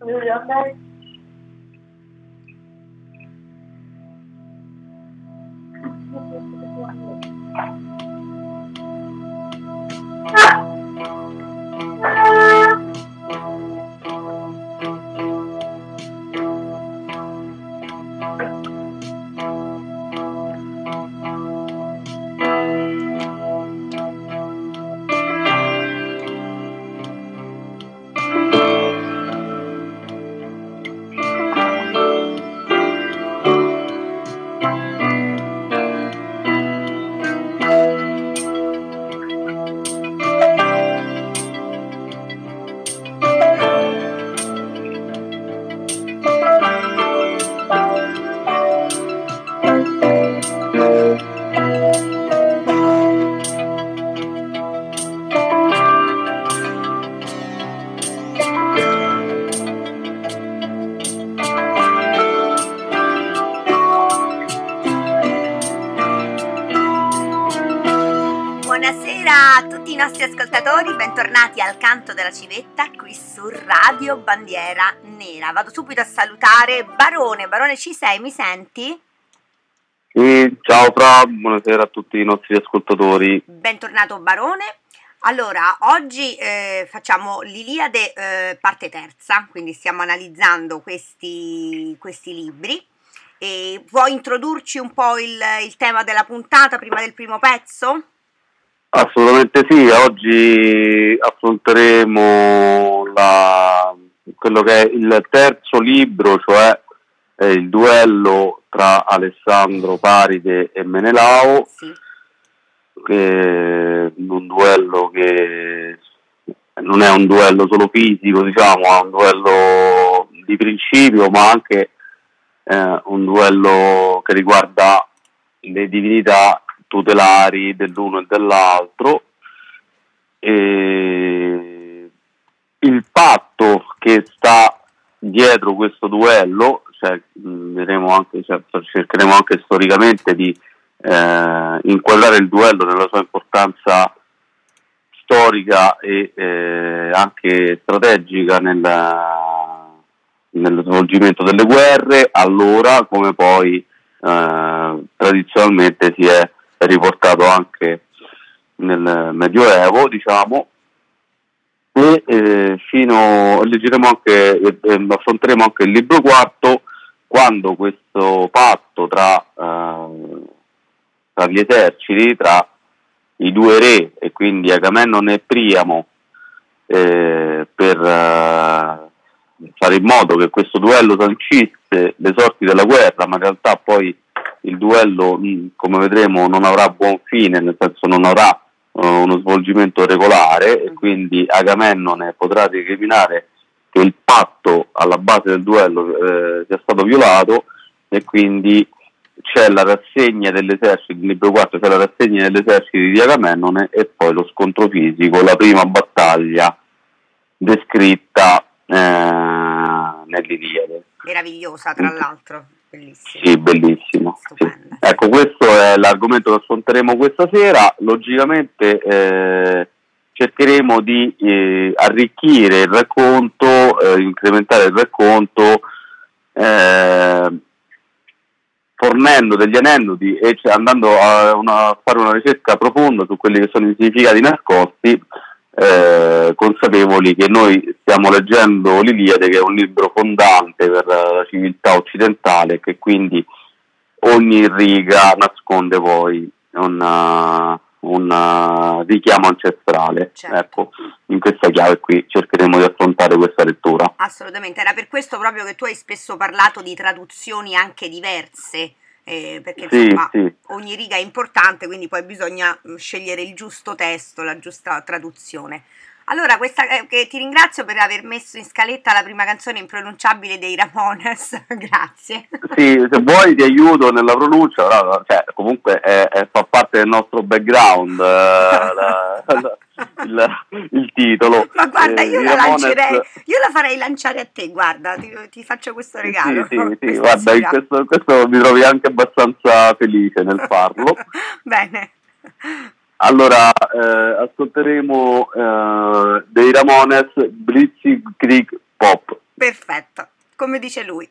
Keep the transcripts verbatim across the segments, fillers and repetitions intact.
I nostri ascoltatori, bentornati al Canto della Civetta qui su Radio Bandiera Nera. Vado subito a salutare Barone. Barone, ci sei? Mi senti? Sì, ciao Fra, buonasera a tutti i nostri ascoltatori. Bentornato Barone. Allora, oggi eh, facciamo l'Iliade eh, parte terza, quindi stiamo analizzando questi, questi libri. E vuoi introdurci un po' il, il tema della puntata prima del primo pezzo? Assolutamente sì, oggi affronteremo la, quello che è il terzo libro, cioè eh, il duello tra Alessandro Paride e Menelao, sì. che un duello che non è un duello solo fisico, diciamo, è un duello di principio, ma anche eh, un duello che riguarda le divinità tutelari dell'uno e dell'altro, e il patto che sta dietro questo duello, cioè, vedremo anche, cioè, cercheremo anche storicamente di eh, inquadrare il duello nella sua importanza storica e eh, anche strategica nel, nello svolgimento delle guerre, allora come poi eh, tradizionalmente si è riportato anche nel Medioevo, diciamo, e eh, fino leggeremo anche eh, affronteremo anche il libro quarto, quando questo patto tra, eh, tra gli eserciti, tra i due re, e quindi Agamennone e Priamo, eh, per eh, fare in modo che questo duello sancisse le sorti della guerra, ma in realtà poi il duello, come vedremo, non avrà buon fine, nel senso non avrà uh, uno svolgimento regolare, e quindi Agamennone potrà recriminare che il patto alla base del duello eh, sia stato violato, e quindi c'è la rassegna dell'esercito, il libro quarto c'è la rassegna dell'esercito di Agamennone e poi lo scontro fisico, la prima battaglia descritta eh, nell'Iliade. Meravigliosa, tra l'altro. Bellissimo. Sì, bellissimo. Sì. Ecco, questo è l'argomento che affronteremo questa sera. Logicamente eh, cercheremo di eh, arricchire il racconto, eh, incrementare il racconto, eh, fornendo degli aneddoti e cioè, andando a, una, a fare una ricerca profonda su quelli che sono i significati nascosti, eh, consapevoli che noi stiamo leggendo l'Iliade, che è un libro fondante per la civiltà occidentale, che quindi ogni riga nasconde poi un, un richiamo ancestrale. Certo. Ecco, in questa chiave qui cercheremo di affrontare questa lettura. Assolutamente, era per questo proprio che tu hai spesso parlato di traduzioni anche diverse, eh, perché insomma sì, sì. ogni riga è importante, quindi poi bisogna scegliere il giusto testo, la giusta traduzione. Allora, questa, eh, che ti ringrazio per aver messo in scaletta la prima canzone impronunciabile dei Ramones, grazie. Sì, se vuoi ti aiuto nella pronuncia, no, cioè, comunque è, è, fa parte del nostro background, eh, la, la, il, il titolo. Ma guarda, io eh, la Ramones... lancerei, io la farei lanciare a te, guarda, ti, ti faccio questo regalo. Sì, sì, sì, guarda, in questo, questo mi trovi anche abbastanza felice nel farlo. Bene. Allora, eh, ascolteremo eh, dei Ramones, Blitzkrieg Pop. Perfetto, come dice lui.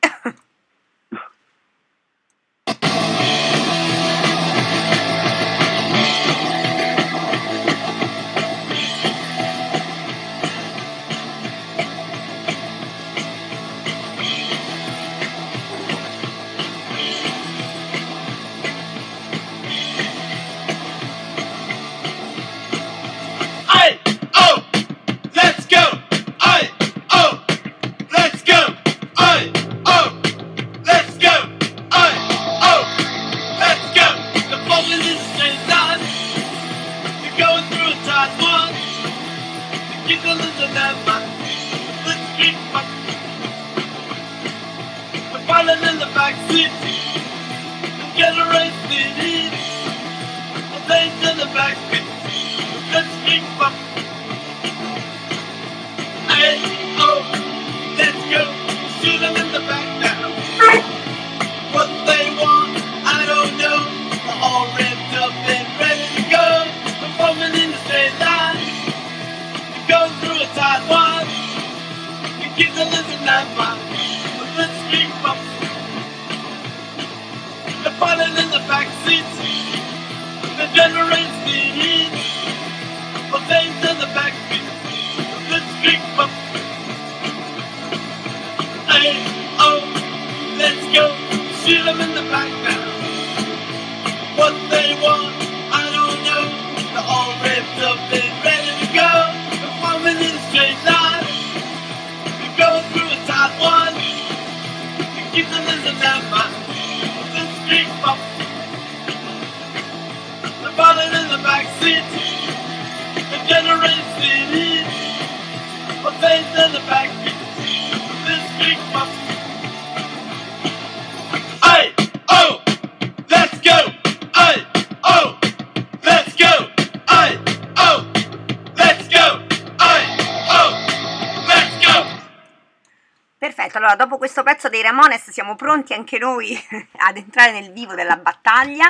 Perfetto, allora dopo questo pezzo dei Ramones siamo pronti anche noi ad entrare nel vivo della battaglia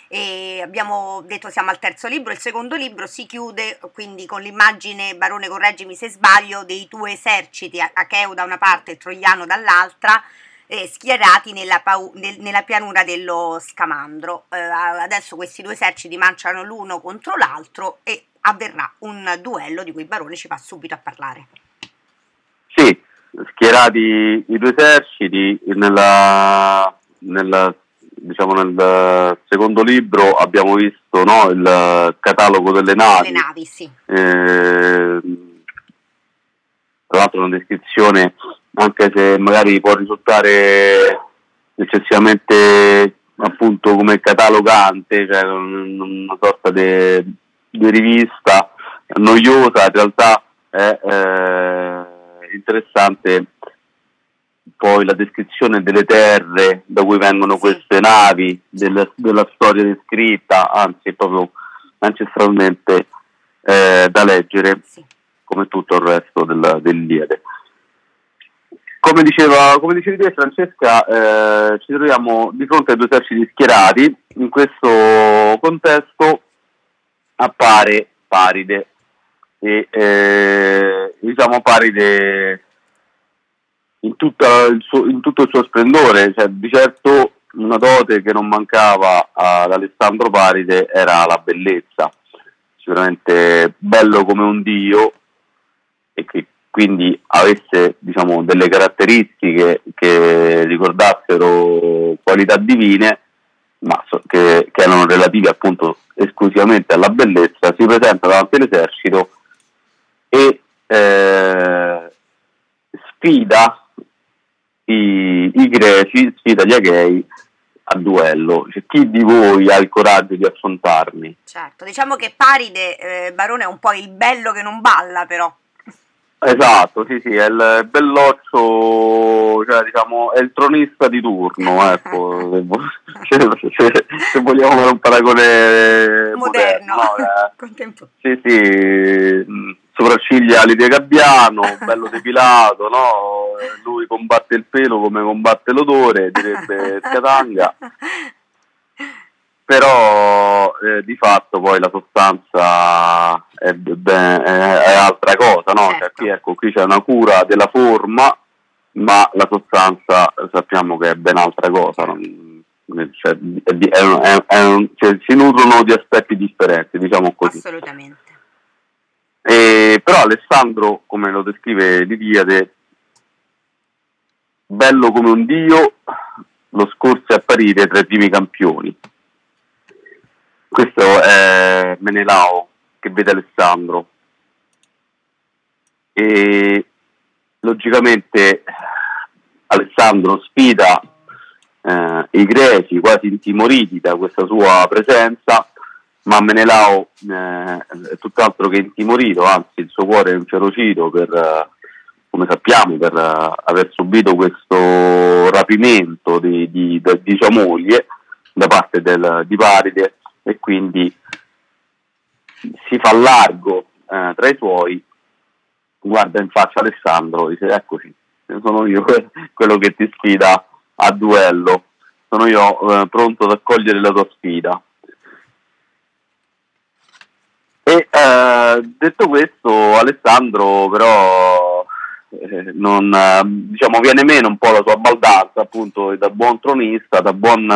e abbiamo detto siamo al terzo libro. Il secondo libro si chiude quindi con l'immagine, Barone correggimi se sbaglio, dei due eserciti, Acheo da una parte e Troiano dall'altra, eh, schierati nella, pau- nel, nella pianura dello Scamandro. Eh, adesso questi due eserciti marciano l'uno contro l'altro e avverrà un duello di cui Barone ci va subito a parlare. Sì, schierati i due eserciti nella, nella, diciamo nel secondo libro abbiamo visto, no, il catalogo delle navi, le navi sì. eh, tra l'altro una descrizione anche se magari può risultare eccessivamente appunto come catalogante, cioè una sorta di rivista noiosa, in realtà è eh, interessante poi la descrizione delle terre da cui vengono sì. queste navi, del, della storia descritta, anzi è proprio ancestralmente eh, da leggere, sì, come tutto il resto del, dell'Iliade. Come diceva, come dicevi te Francesca, eh, ci troviamo di fronte ai due eserciti schierati. In questo contesto appare Paride e eh, diciamo Paride in, tutta il suo, in tutto il suo splendore, cioè di certo una dote che non mancava ad Alessandro Paride era la bellezza, sicuramente bello come un dio e che quindi avesse, diciamo, delle caratteristiche che ricordassero qualità divine, ma so, che, che erano relative appunto esclusivamente alla bellezza. Si presenta davanti all'esercito e eh, sfida i, i greci, sfida gli Achei a duello. Cioè, chi di voi ha il coraggio di affrontarmi? Certo, diciamo che Paride, eh, Barone, è un po' il bello che non balla, però. Esatto, sì, sì, è il belloccio, cioè diciamo è il tronista di turno, ecco, se, se, se vogliamo fare un paragone moderno, moderno, no? eh, contemporaneo. Sì, sì, sopracciglia Lidia Gabbiano, bello depilato, no? Lui combatte il pelo come combatte l'odore, direbbe Scatanga. Però eh, di fatto poi la sostanza è, è, è altra cosa, no? Certo. Cioè, qui, ecco, qui c'è una cura della forma ma la sostanza sappiamo che è ben altra cosa, non, cioè, è, è, è, è un, cioè, si nutrono di aspetti differenti, diciamo così. Assolutamente. E, però Alessandro, come lo descrive Liliade, bello come un dio, lo scorso è apparire tra i primi campioni. Questo è Menelao che vede Alessandro, e logicamente Alessandro sfida eh, i greci, quasi intimoriti da questa sua presenza, ma Menelao eh, è tutt'altro che intimorito, anzi il suo cuore è inferocito per, eh, come sappiamo, per eh, aver subito questo rapimento di, di, di, di sua moglie da parte del, di Paride, e quindi si fa largo eh, tra i suoi, guarda in faccia Alessandro, dice: eccoci, sono io quello che ti sfida a duello, sono io eh, pronto ad accogliere la tua sfida. E eh, detto questo, Alessandro però eh, non, eh, diciamo, viene meno un po' la sua baldanza, appunto, da buon tronista, da buon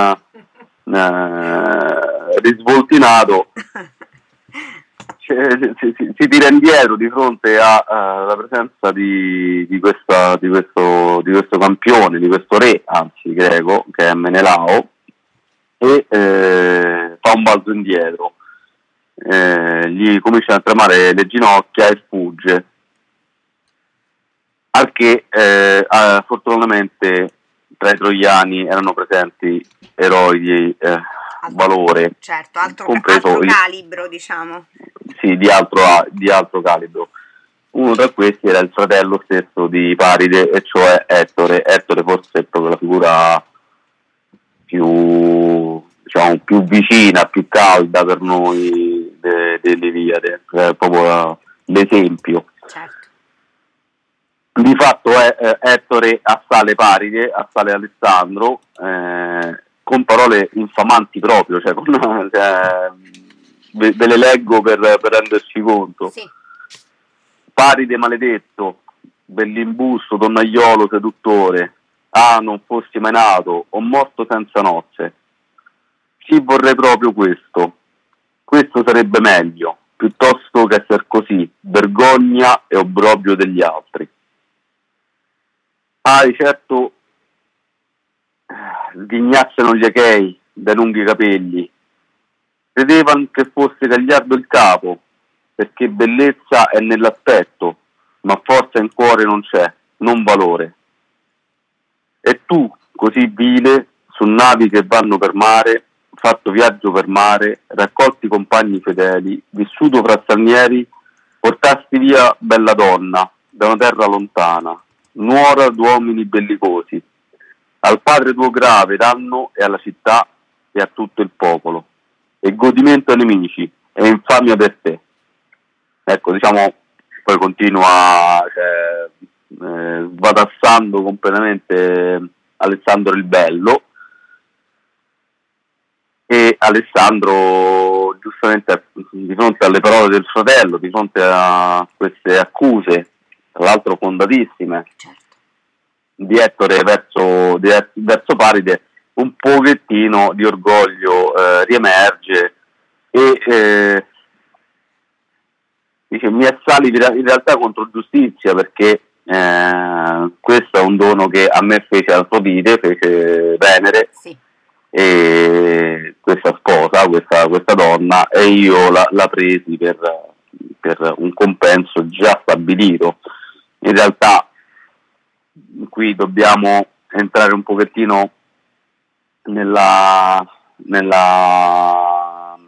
eh, risvoltinato. Cioè, si, si, si tira indietro di fronte alla presenza di, di, questa, di, questo, di questo campione, di questo re, anzi greco, che è Menelao, e eh, fa un balzo indietro, eh, gli cominciano a tremare le ginocchia e fugge, al che eh, fortunatamente tra i troiani erano presenti eroi di eh, valore, certo, altro, compreso altro il, calibro, diciamo. Sì, di altro, di altro calibro. Uno tra questi era il fratello stesso di Paride, e cioè Ettore. Ettore forse è proprio la figura più, diciamo, più vicina, più calda per noi dell'Iliade, de, è proprio l'esempio. Certo. Di fatto è, eh, Ettore assale Paride, assale Alessandro, eh, con parole infamanti proprio, cioè, con, cioè, ve, ve le leggo per, per renderci conto. Sì. Paride maledetto, bell'imbusto, donnaiolo seduttore, ah, non fossi mai nato, o morto senza nozze. Sì, vorrei proprio questo, questo sarebbe meglio, piuttosto che essere così, vergogna e obbrobrio degli altri. Ah, di certo sghignazzano gli achei dai lunghi capelli, credevano che fosse gagliardo il capo, perché bellezza è nell'aspetto, ma forza in cuore non c'è, non valore. E tu, così vile, su navi che vanno per mare, fatto viaggio per mare, raccolti compagni fedeli, vissuto fra stranieri, portasti via bella donna da una terra lontana, nuora d'uomini bellicosi, al padre tuo grave danno e alla città e a tutto il popolo, e godimento ai nemici e infamia per te. Ecco, diciamo, poi continua, cioè, eh, svatassando completamente Alessandro il Bello, e Alessandro giustamente di fronte alle parole del fratello, di fronte a queste accuse, tra l'altro fondatissime, certo, di Ettore verso, di, verso Paride, un pochettino di orgoglio eh, riemerge, e eh, dice: mi assali in realtà contro giustizia, perché eh, questo è un dono che a me fece Afrodite, fece Venere, sì, e questa sposa, questa, questa donna, e io la, la presi per, per un compenso già stabilito. In realtà qui dobbiamo entrare un pochettino nella, nella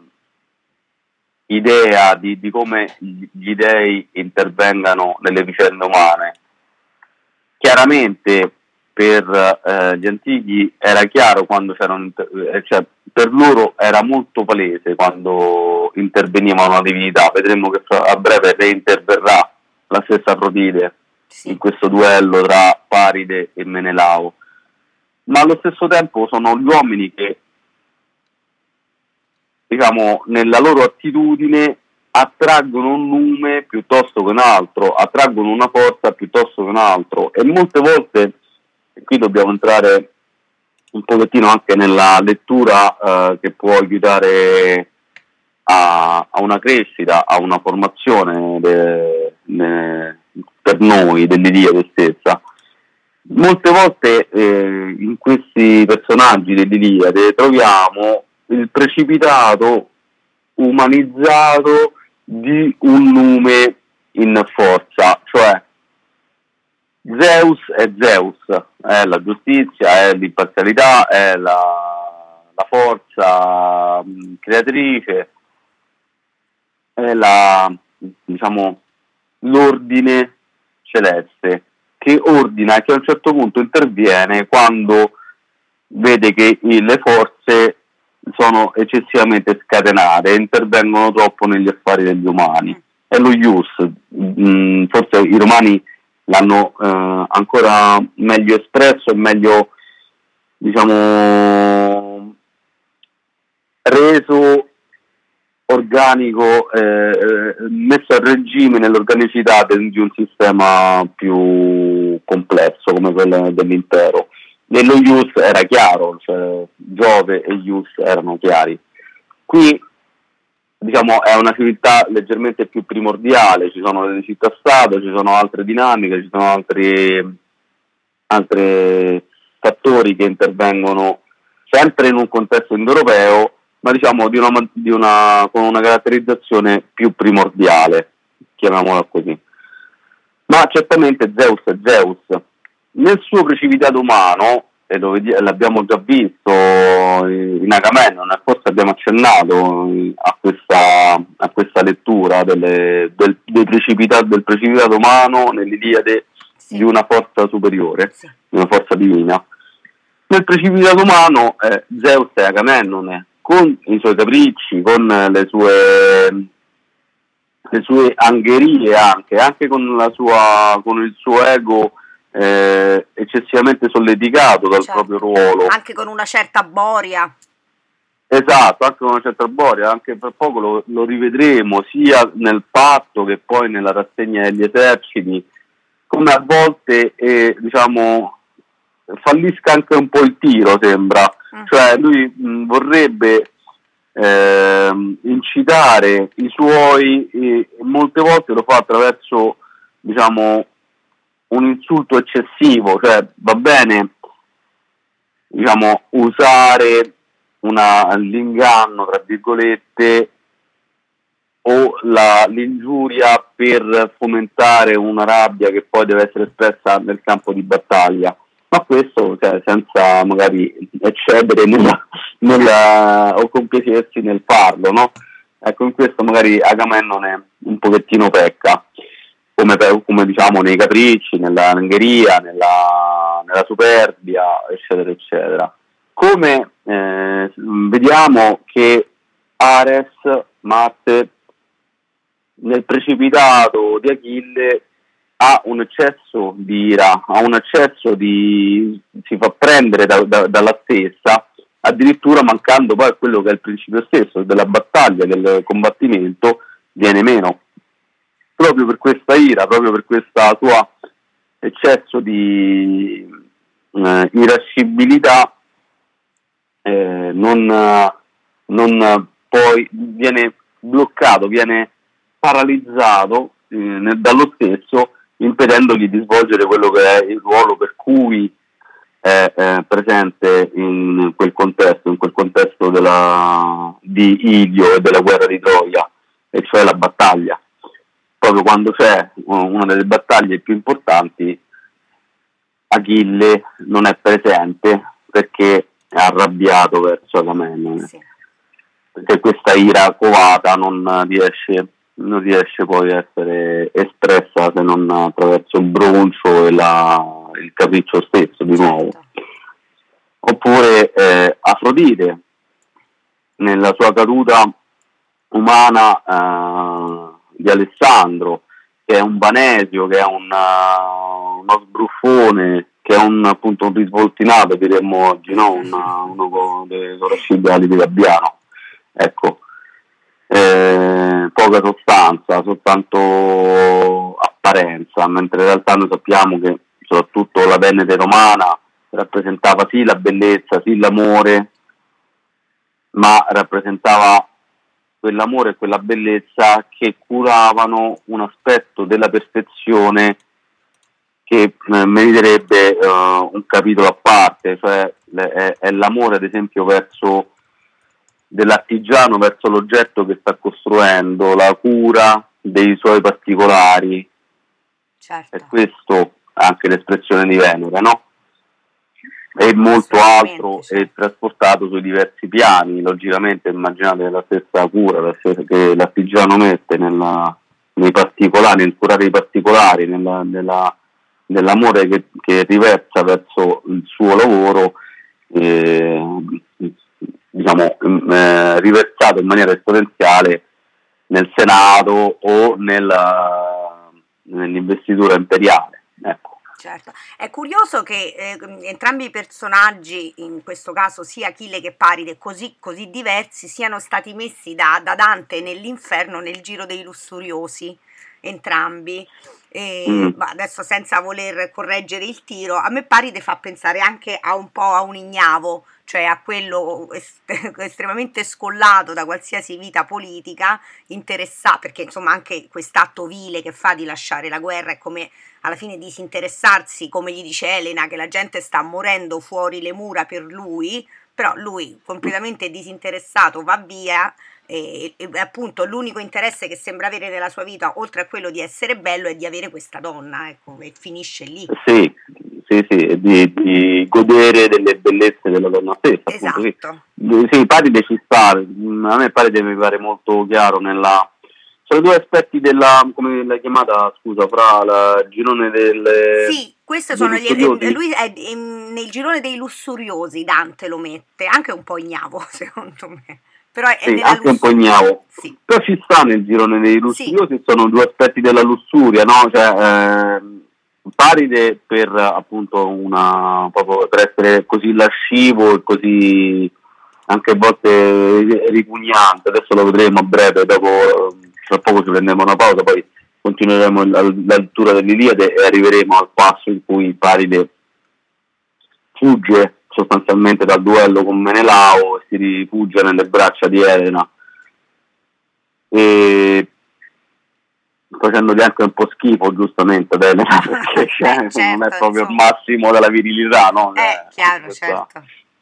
idea di, di come gli dei intervengano nelle vicende umane. Chiaramente per eh, gli antichi era chiaro quando c'erano, cioè per loro era molto palese quando interveniva una divinità. Vedremo che a breve reinterverrà la stessa Afrodite, sì, in questo duello tra Paride e Menelao, ma allo stesso tempo sono gli uomini che, diciamo, nella loro attitudine attraggono un nume piuttosto che un altro, attraggono una forza piuttosto che un altro, e molte volte, e qui dobbiamo entrare un pochettino anche nella lettura eh, che può aiutare a, a una crescita, a una formazione de, de, per noi dell'Iliade stessa. Molte volte eh, in questi personaggi dell'Iliade troviamo il precipitato umanizzato di un nume in forza, cioè Zeus è Zeus, è la giustizia, è l'imparzialità, è la, la forza mh, creatrice, è la, diciamo, l'ordine celeste che ordina e che a un certo punto interviene quando vede che le forze sono eccessivamente scatenate e intervengono troppo negli affari degli umani. È lo ius, mh, forse i romani l'hanno eh, ancora meglio espresso e meglio, diciamo, reso organico, eh, messo a regime nell'organicità del, di un sistema più complesso come quello dell'impero. Nello ius era chiaro, cioè Giove e ius erano chiari. Qui, diciamo, è una civiltà leggermente più primordiale, ci sono delle città-stato, ci sono altre dinamiche, ci sono altri, altri fattori che intervengono sempre in un contesto indoeuropeo, ma diciamo di una, di una, con una caratterizzazione più primordiale, chiamiamola così. Ma certamente Zeus è Zeus. Nel suo precipitato umano, e lo vedi- l'abbiamo già visto in Agamennone, forse abbiamo accennato a questa, a questa lettura delle, del, del, precipitato, del precipitato umano nell'Iliade, sì, di una forza superiore, sì, di una forza divina. Nel precipitato umano eh, Zeus è Agamennone, con i suoi capricci, con le sue, le sue angherie anche, anche con, la sua, con il suo ego Eh, eccessivamente solleticato dal, certo, proprio ruolo, anche con una certa boria. Esatto, anche con una certa boria, anche per poco lo, lo rivedremo sia nel patto che poi nella rassegna degli eserciti, come a volte eh, diciamo fallisca anche un po' il tiro, sembra, mm. cioè lui mh, vorrebbe eh, incitare i suoi e molte volte lo fa attraverso, diciamo, un insulto eccessivo, cioè va bene, diciamo, usare una, l'inganno, tra virgolette, o la, l'ingiuria per fomentare una rabbia che poi deve essere espressa nel campo di battaglia, ma questo, cioè, senza magari eccedere nella, nella, o compiacersi nel farlo, no? Ecco, in questo magari Agamennone un pochettino pecca. Come, come diciamo nei capricci, nella angheria, nella, nella superbia, eccetera, eccetera. Come eh, vediamo che Ares, Marte, nel precipitato di Achille ha un eccesso di ira, ha un eccesso di... si fa prendere da, da, dalla stessa, addirittura mancando poi a quello che è il principio stesso della battaglia, del combattimento, viene meno. Proprio per questa ira, proprio per questo suo eccesso di eh, irascibilità, eh, non, non poi viene bloccato, viene paralizzato eh, nel, dallo stesso, impedendogli di svolgere quello che è il ruolo per cui è eh, presente in quel contesto, in quel contesto della, di Ilio e della guerra di Troia, e cioè la battaglia. Proprio quando c'è una delle battaglie più importanti, Achille non è presente perché è arrabbiato verso Agamennone, sì, perché questa ira covata non riesce, non riesce poi a essere espressa se non attraverso il broncio e la, il capriccio stesso, di nuovo. Certo. Oppure eh, Afrodite, nella sua caduta umana eh, di Alessandro, che è un banesio, che è un, uh, uno sbruffone, che è un, appunto, un risvoltinato, diremmo oggi, no? Una, uno con le sopracciglia di Gabbiano. Ecco, eh, poca sostanza, soltanto apparenza, mentre in realtà noi sappiamo che soprattutto la Venere romana rappresentava sì la bellezza, sì l'amore, ma rappresentava quell'amore e quella bellezza che curavano un aspetto della perfezione che eh, meriterebbe uh, un capitolo a parte, cioè le, è, è l'amore ad esempio verso dell'artigiano verso l'oggetto che sta costruendo, la cura dei suoi particolari. Certo. E questo anche l'espressione di Venere, no? E molto altro certo. è trasportato sui diversi piani, logicamente immaginate la stessa cura la stessa, che l'artigiano mette nella, nei particolari, nel curare i particolari, nella, nella, nell'amore che, che riversa verso il suo lavoro, eh, diciamo eh, riversato in maniera esponenziale nel Senato o nella, nell'investitura imperiale, ecco. Certo, è curioso che eh, entrambi i personaggi, in questo caso sia Achille che Paride, così, così diversi, siano stati messi da, da Dante nell'inferno nel giro dei lussuriosi, entrambi. E, Mm. ma adesso senza voler correggere il tiro, a me Paride fa pensare anche a un po' a un ignavo, cioè a quello est- estremamente scollato da qualsiasi vita politica, interessato, perché insomma anche quest'atto vile che fa di lasciare la guerra è come alla fine disinteressarsi, come gli dice Elena, che la gente sta morendo fuori le mura per lui, però lui completamente disinteressato va via e, e appunto l'unico interesse che sembra avere nella sua vita, oltre a quello di essere bello, è di avere questa donna, ecco, e finisce lì. Sì, sì, sì, di, di godere delle bellezze della donna stessa, appunto, Esatto. sì. Sì, Paride ci sta, a me Paride mi pare molto chiaro nella... Sono due aspetti della, come l'hai chiamata, scusa, fra il girone del... Sì, questi sono gli, eh, lui è, è nel girone dei lussuriosi, Dante lo mette, anche un po' ignavo secondo me, però è sì, nella anche luss- un po' ignavo, sì. però ci sta nel girone dei lussuriosi, Sì. Sono due aspetti della lussuria, no? Cioè, eh, Paride per appunto una, proprio per essere così lascivo e così anche a volte ripugnante, adesso lo vedremo a breve, dopo tra poco ci prendiamo una pausa, poi continueremo la, la lettura dell'Iliade e arriveremo al passo in cui Paride fugge sostanzialmente dal duello con Menelao e si rifugia nelle braccia di Elena, e facendogli anche un po' schifo giustamente ad Elena, perché Beh, certo, non è proprio insomma. il massimo della virilità, no? È eh, chiaro, questa... certo.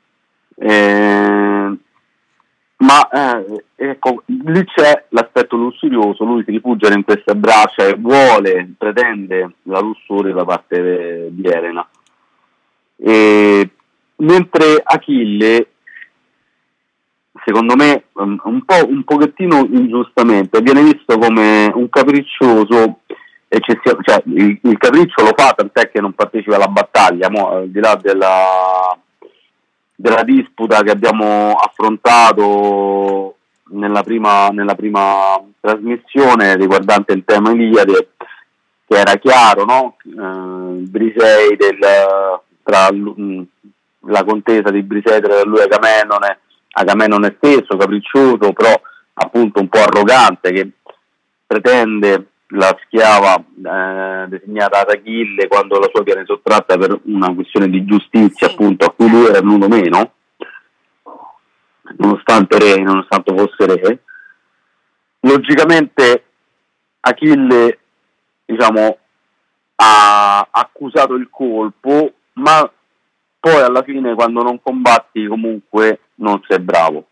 Eh, ma eh, ecco, lì c'è l'aspetto lussurioso, lui si rifugia in queste braccia e vuole, pretende la lussuria da parte di Elena, e, mentre Achille, secondo me un po' un pochettino ingiustamente, viene visto come un capriccioso eccessivo, cioè il, il capriccio lo fa, tant'è che non partecipa alla battaglia, mo, al di là della della disputa che abbiamo affrontato nella prima, nella prima trasmissione riguardante il tema Iliade, che era chiaro, no? Eh, Brisei del, tra l- la contesa di Brisei tra lui e Agamennone, Agamennone stesso, capriccioso, però appunto un po' arrogante, che pretende la schiava eh, designata ad Achille quando la sua viene sottratta per una questione di giustizia, sì, appunto, a cui lui era venuto meno, nonostante re, nonostante fosse re. Logicamente Achille, diciamo, ha accusato il colpo, ma poi alla fine quando non combatti comunque non sei bravo.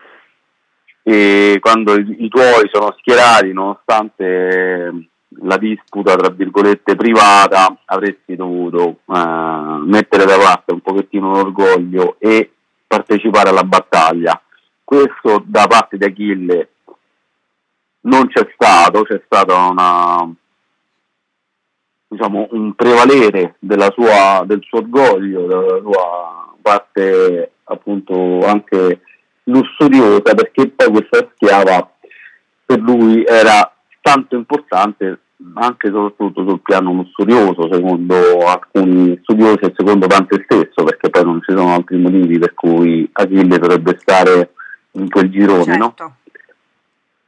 E quando i, i tuoi sono schierati, nonostante la disputa tra virgolette privata, avresti dovuto eh, mettere da parte un pochettino l'orgoglio e partecipare alla battaglia. Questo da parte di Achille non c'è stato, c'è stato una, diciamo, un prevalere della sua, del suo orgoglio, della sua parte appunto anche lussuriosa, perché poi questa schiava per lui era tanto importante anche e soprattutto sul piano lussurioso, secondo alcuni studiosi e secondo Dante stesso, perché poi non ci sono altri motivi per cui Achille dovrebbe stare in quel girone, certo, no?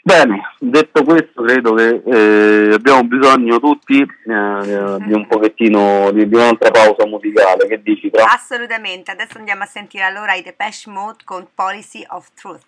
Bene, detto questo credo che eh, abbiamo bisogno tutti eh, di un pochettino di, di un'altra pausa musicale, che dici, Tra? Assolutamente, adesso andiamo a sentire allora i Depeche Mode con Policy of Truth.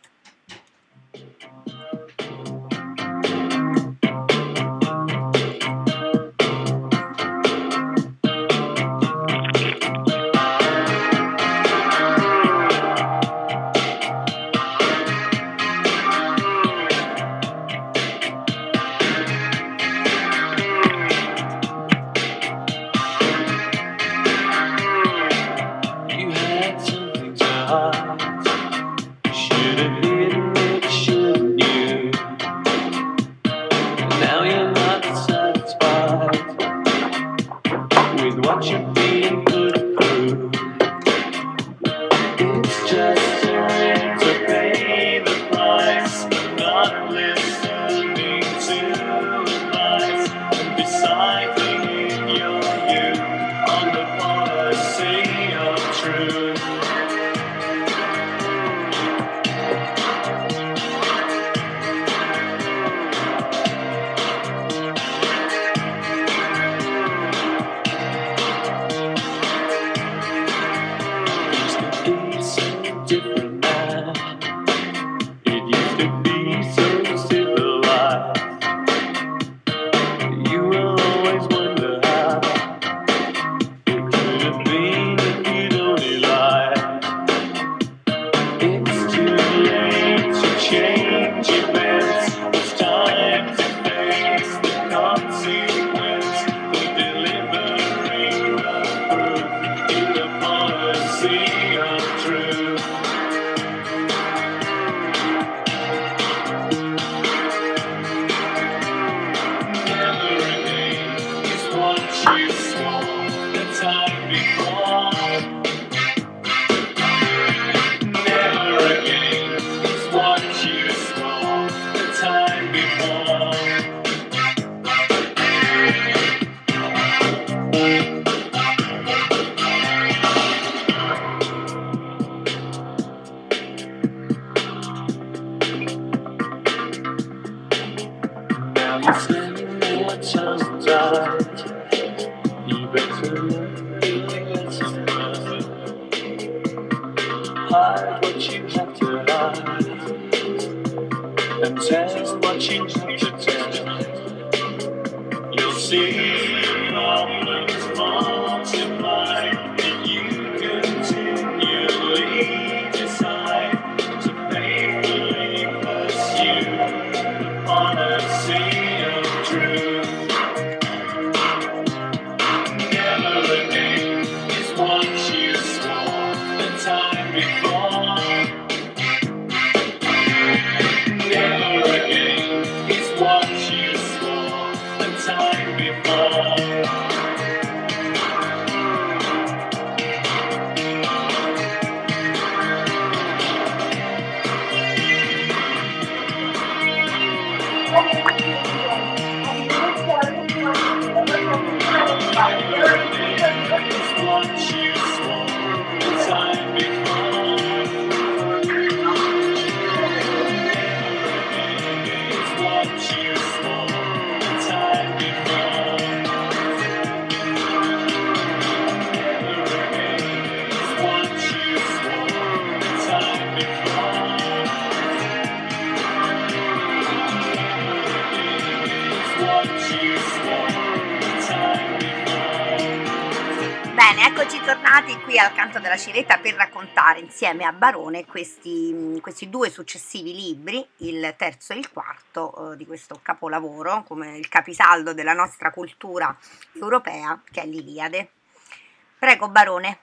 Qui al Canto della Ciretta per raccontare insieme a Barone questi, questi due successivi libri, il terzo e il quarto, eh, di questo capolavoro, come il capisaldo della nostra cultura europea, che è l'Iliade. Prego, Barone.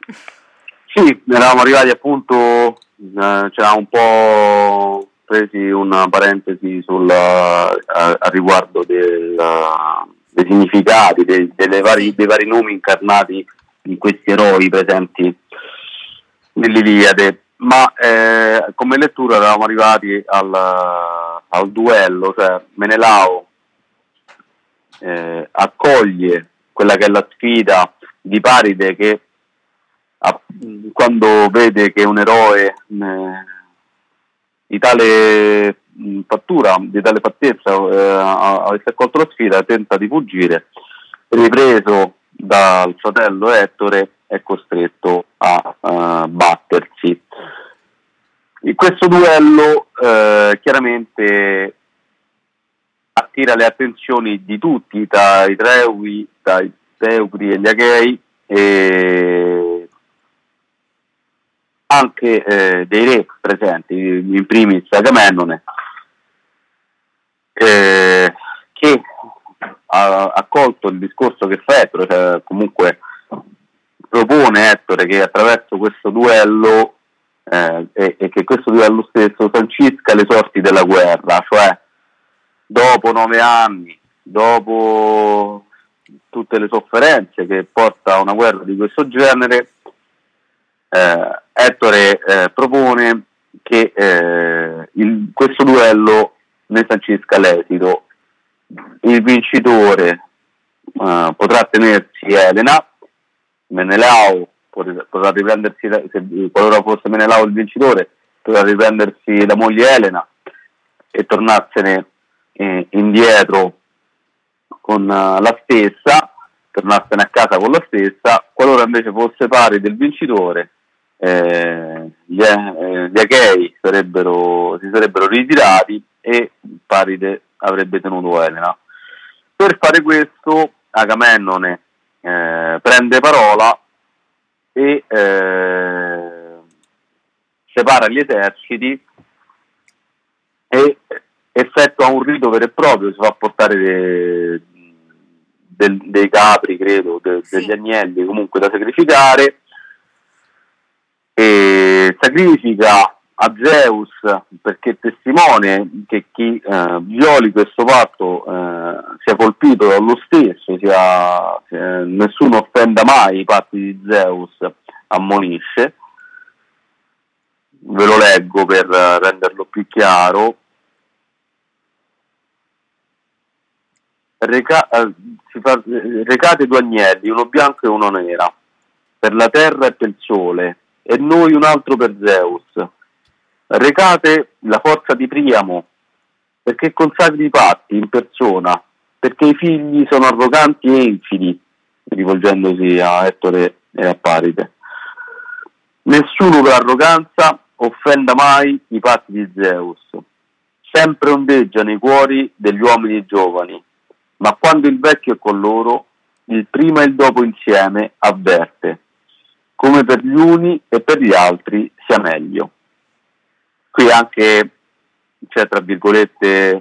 Sì, eravamo arrivati appunto, eh, c'era un po' presi una parentesi sul, a, a riguardo del, dei significati, dei, delle vari, dei vari nomi incarnati di questi eroi presenti nell'Iliade, ma eh, come lettura eravamo arrivati al, al duello, cioè Menelao eh, accoglie quella che è la sfida di Paride, che a, quando vede che un eroe eh, di tale mh, fattura, di tale fattezza, eh, avesse accolto la sfida, tenta di fuggire, ripreso dal fratello Ettore è costretto a uh, battersi. In questo duello eh, chiaramente attira le attenzioni di tutti, dai Treui, dai Teucri e gli Achei, e anche eh, dei re presenti, in primis Agamennone, eh, che ha accolto il discorso che fa Ettore, cioè comunque propone Ettore che attraverso questo duello eh, e, e che questo duello stesso sancisca le sorti della guerra, cioè dopo nove anni, dopo tutte le sofferenze che porta a una guerra di questo genere, eh, Ettore eh, propone che eh, il, questo duello ne sancisca l'esito. Il vincitore eh, potrà tenersi Elena, Menelao potrà riprendersi, se, qualora fosse Menelao il vincitore, potrà riprendersi la moglie Elena e tornarsene eh, indietro con uh, la stessa, tornarsene a casa con la stessa. Qualora invece fosse pari del vincitore, eh, gli, eh, gli Achei sarebbero, si sarebbero ritirati e Paride avrebbe tenuto Elena. Per fare questo Agamennone eh, prende parola e eh, separa gli eserciti e effettua un rito vero e proprio, si fa portare dei, dei, dei capri, credo, de, sì. degli agnelli comunque da sacrificare, e sacrifica a Zeus perché testimone che chi eh, violi questo patto eh, sia colpito dallo stesso, sia, eh, nessuno offenda mai i patti di Zeus, ammonisce. Ve lo leggo per renderlo più chiaro. Reca- eh, si fa, recate due agnelli, uno bianco e uno nera, per la terra e per il sole, e noi un altro per Zeus. Recate la forza di Priamo, perché consacri i patti in persona, perché i figli sono arroganti e infidi, rivolgendosi a Ettore e a Paride. Nessuno per arroganza offenda mai i patti di Zeus. Sempre ondeggia nei cuori degli uomini giovani, ma quando il vecchio è con loro, il prima e il dopo insieme avverte, come per gli uni e per gli altri sia meglio. Qui anche c'è, tra virgolette,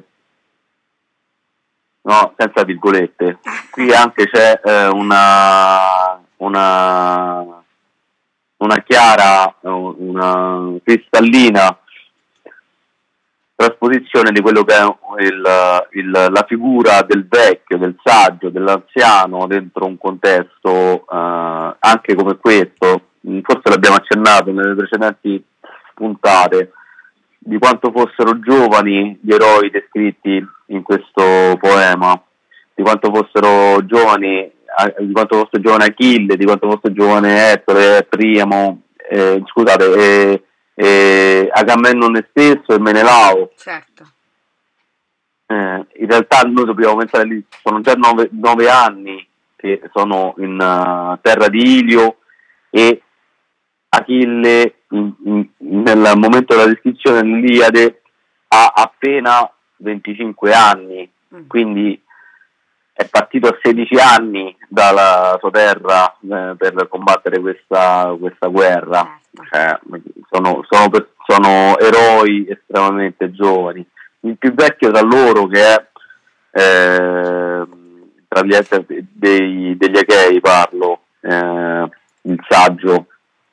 no, senza virgolette, qui anche c'è eh, una, una, una chiara, una cristallina trasposizione di quello che è il, il, la figura del vecchio, del saggio, dell'anziano dentro un contesto eh, anche come questo. Forse l'abbiamo accennato nelle precedenti puntate, di quanto fossero giovani gli eroi descritti in questo poema, di quanto fossero giovani, di quanto fosse giovane Achille, di quanto fosse giovane Ettore, Priamo, eh, scusate, eh, eh, Agamennone stesso e Menelao. Certo. Eh, in realtà noi dobbiamo pensare lì, sono già nove, nove anni che sono in uh, terra di Ilio, e Achille in, in, nel momento della descrizione dell'Iliade ha appena venticinque anni, mm. quindi è partito a sedici anni dalla sua terra eh, per combattere questa, questa guerra. Cioè, sono, sono, sono eroi estremamente giovani. Il più vecchio tra loro, che è eh, tra gli dei, degli Achei, parlo, eh, il saggio,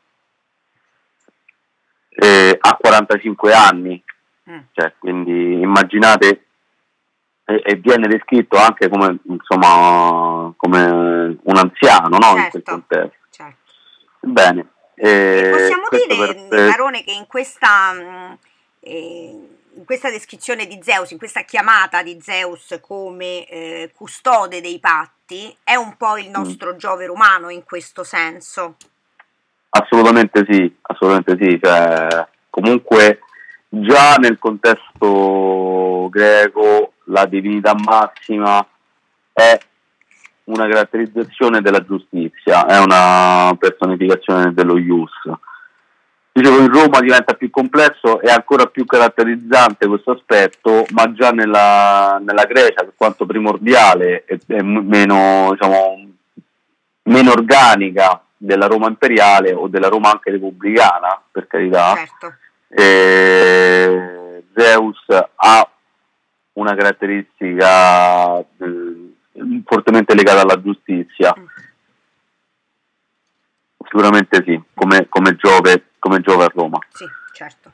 eh, ha quarantacinque anni, mm. cioè, quindi immaginate, e, e viene descritto anche come, insomma, come un anziano, no? Certo, in quel contesto. certo. Bene. Eh, possiamo dire, per... Barone, che in questa, eh, in questa descrizione di Zeus, in questa chiamata di Zeus come eh, custode dei patti, è un po' il nostro mm. Giove romano in questo senso? Assolutamente sì, assolutamente sì. Cioè, comunque già nel contesto greco la divinità massima è una caratterizzazione della giustizia, è una personificazione dello ius. Dicevo, in Roma diventa più complesso e ancora più caratterizzante questo aspetto, ma già nella, nella Grecia, per quanto primordiale e, e meno, diciamo, meno organica della Roma imperiale o della Roma anche repubblicana, per carità, certo. eh, Zeus ha una caratteristica eh, fortemente legata alla giustizia. Mm. Sicuramente sì, come, come, Giove, come Giove a Roma. Sì, certo.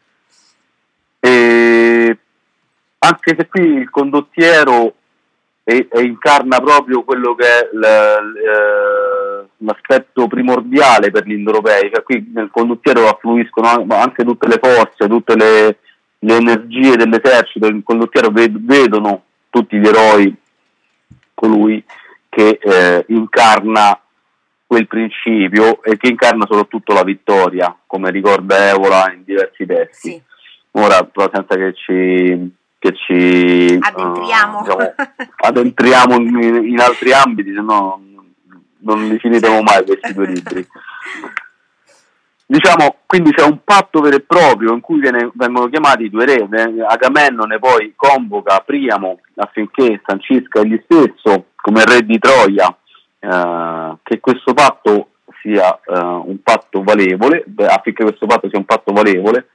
E anche se qui il condottiero e, e incarna proprio quello che è l, l'aspetto primordiale per gli indoeuropei, cioè qui nel condottiero affluiscono anche tutte le forze, tutte le, le energie dell'esercito. Il condottiero ved, vedono tutti gli eroi colui che eh, incarna quel principio e che incarna soprattutto la vittoria, come ricorda Evola in diversi testi. Sì. Ora, però, senza che ci che ci addentriamo, uh, diciamo, addentriamo in, in altri ambiti, se no non li finiremo mai questi due libri. Diciamo, quindi c'è un patto vero e proprio in cui viene, vengono chiamati i due re. Agamennone poi convoca Priamo affinché sancisca egli stesso come re di Troia eh, che questo patto sia eh, un patto valevole, affinché questo patto sia un patto valevole.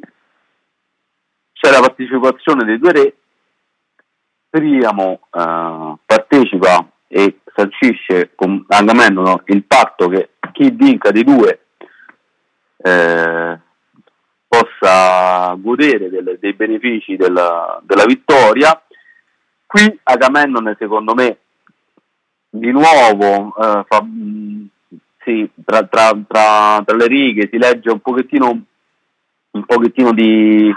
C'è la partecipazione dei due re. Priamo eh, partecipa e sancisce con Agamennone il patto che chi vinca dei due eh, possa godere delle, dei benefici della, della vittoria. Qui Agamennone, secondo me, di nuovo eh, fa, mh, sì, tra, tra, tra, tra le righe si legge un pochettino un pochettino di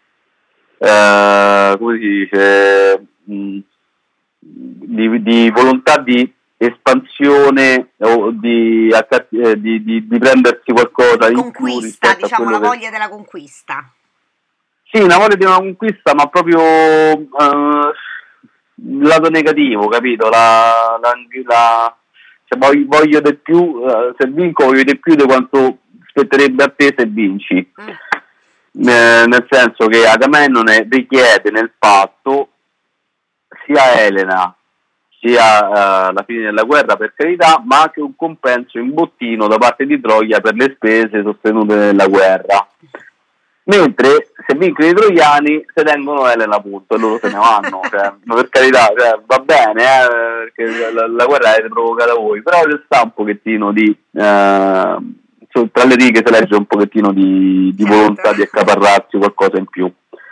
eh, come si dice mh, di, di volontà di espansione o di, eh, di, di, di prendersi qualcosa in conquista, più, diciamo la che... voglia della conquista. Sì, una voglia di una conquista, ma proprio eh, il lato negativo, capito? La, la, la cioè voglio, voglio di più, eh, se vinco voglio di più di quanto spetterebbe a te se vinci. Mm. Eh, nel senso che Agamennone richiede nel patto sia Elena sia uh, la fine della guerra, per carità, ma anche un compenso in bottino da parte di Troia per le spese sostenute nella guerra. Mentre se vincono i troiani se tengono Elena, appunto, e loro se ne vanno. Cioè, ma per carità, cioè, va bene, eh, perché la, la guerra l'avete provocata voi, però c'è sta un pochettino di eh, tra le righe si legge un pochettino di, di certo. volontà di accaparrarsi qualcosa in più.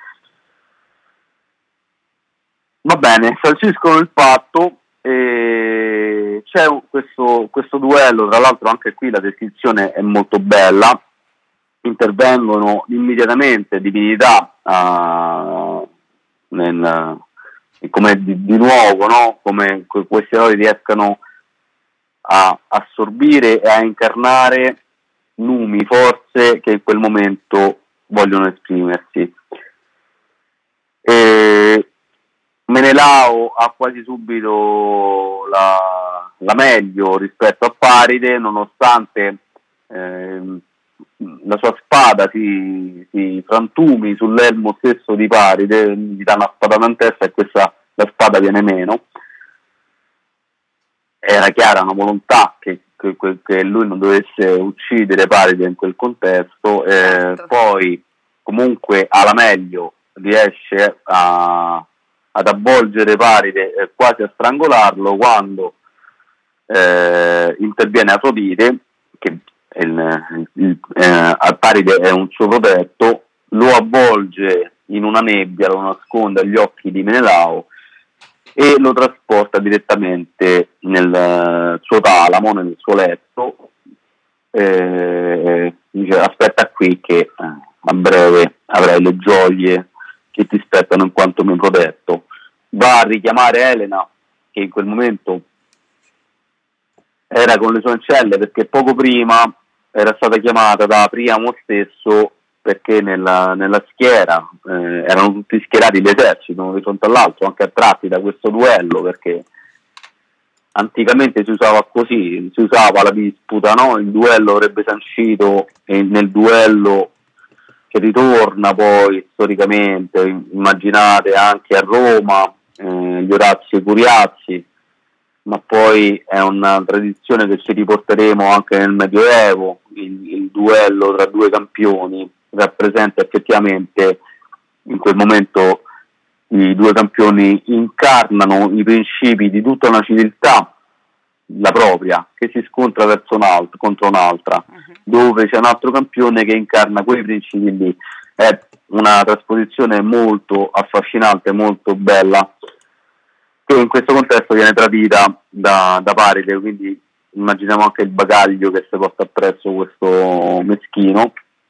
Va bene, sanciscono il patto e c'è questo, questo duello, tra l'altro anche qui la descrizione è molto bella, intervengono immediatamente divinità uh, nel, come di, di nuovo, no? Come questi eroi riescano a assorbire e a incarnare numi, forze che in quel momento vogliono esprimersi. E Menelao ha quasi subito la, la meglio rispetto a Paride, nonostante eh, la sua spada si, si frantumi sull'elmo stesso di Paride, gli dà una spada in testa e questa la spada viene meno. Era chiara una volontà che, che, che lui non dovesse uccidere Paride in quel contesto, eh, poi comunque alla meglio riesce a ad avvolgere Paride, eh, quasi a strangolarlo, quando eh, interviene Afrodite, che il, il, eh, a Paride è un suo protetto, lo avvolge in una nebbia, lo nasconde agli occhi di Menelao e lo trasporta direttamente nel suo talamo, nel suo letto. Eh, dice: aspetta qui che eh, a breve avrai le gioie che ti spettano in quanto mio protetto. Va a richiamare Elena, che in quel momento era con le sue ancelle, perché poco prima era stata chiamata da Priamo stesso perché nella, nella schiera eh, erano tutti schierati l'esercito uno di fronte all'altro, anche attratti da questo duello, perché anticamente si usava così, si usava la disputa, no? Il duello avrebbe sancito, e nel duello che ritorna poi storicamente, immaginate anche a Roma, eh, gli Orazio e i Curiazzi, ma poi è una tradizione che ci riporteremo anche nel Medioevo. Il, il duello tra due campioni rappresenta effettivamente, in quel momento i due campioni incarnano i principi di tutta una civiltà, la propria, che si scontra verso un altro, contro un'altra, uh-huh. dove c'è un altro campione che incarna quei principi lì. È una trasposizione molto affascinante, molto bella, che in questo contesto viene tradita da, da Paride, quindi immaginiamo anche il bagaglio che si porta appresso questo meschino.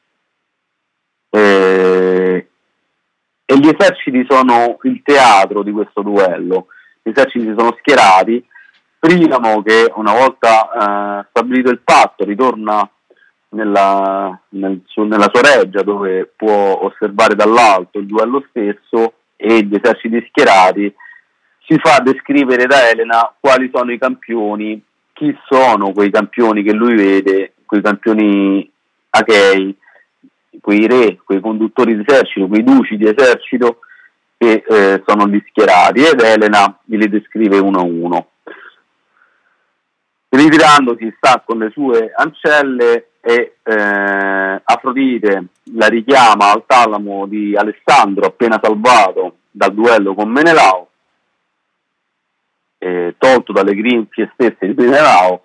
E, e gli eserciti sono il teatro di questo duello. Gli eserciti si sono schierati. Priamo, che una volta eh, stabilito il patto ritorna nella, nel, su, nella sua reggia, dove può osservare dall'alto il duello stesso e gli eserciti schierati, si fa descrivere da Elena quali sono i campioni, chi sono quei campioni che lui vede, quei campioni achei, quei re, quei conduttori di esercito, quei duci di esercito che eh, sono gli schierati, ed Elena li descrive uno a uno. Ritirandosi sta con le sue ancelle e eh, Afrodite la richiama al talamo di Alessandro, appena salvato dal duello con Menelao, eh, tolto dalle grinfie stesse di Menelao,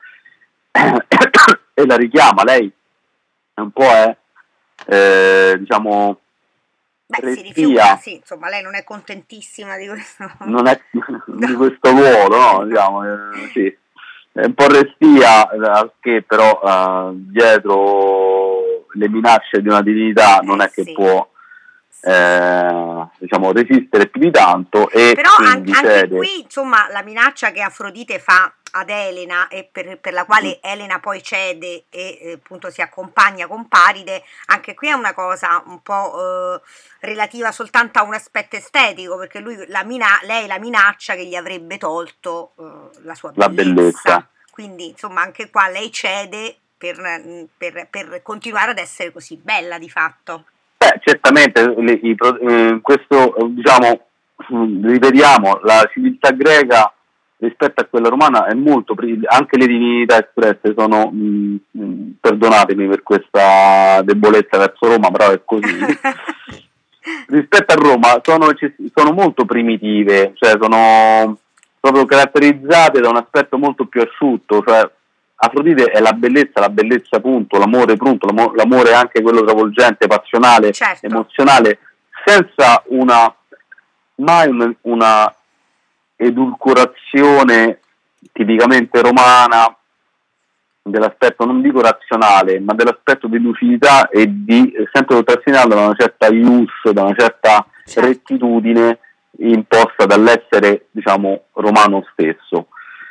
e la richiama. Lei è un po' è eh, diciamo Beh, si rifiuta, sì, insomma, lei non è contentissima di questo non è di questo ruolo, no? Diciamo, eh, sì. È un po' restia, che però uh, dietro le minacce di una divinità non eh, è che sì. può eh, diciamo resistere più di tanto, e però anche, anche qui insomma la minaccia che Afrodite fa ad Elena, e per, per la quale mm. Elena poi cede e eh, appunto si accompagna con Paride, anche qui è una cosa un po' eh, relativa soltanto a un aspetto estetico, perché lui la mina- lei la minaccia che gli avrebbe tolto eh, la sua bellezza. La bellezza. Quindi insomma anche qua lei cede per, per, per continuare ad essere così bella di fatto. Beh, certamente le, i, eh, questo diciamo ripetiamo, la civiltà greca rispetto a quella romana è molto, anche le divinità espresse sono, mh, perdonatemi per questa debolezza verso Roma, però è così. Rispetto a Roma sono, sono molto primitive, cioè sono proprio caratterizzate da un aspetto molto più asciutto, cioè Afrodite è la bellezza, la bellezza punto, l'amore punto, l'amore anche quello travolgente, passionale, certo. emozionale, senza una mai una, una edulcorazione tipicamente romana dell'aspetto, non dico razionale, ma dell'aspetto di lucidità e di sempre sottostinato da una certa ius, da una certa certo. rettitudine imposta dall'essere, diciamo, romano stesso.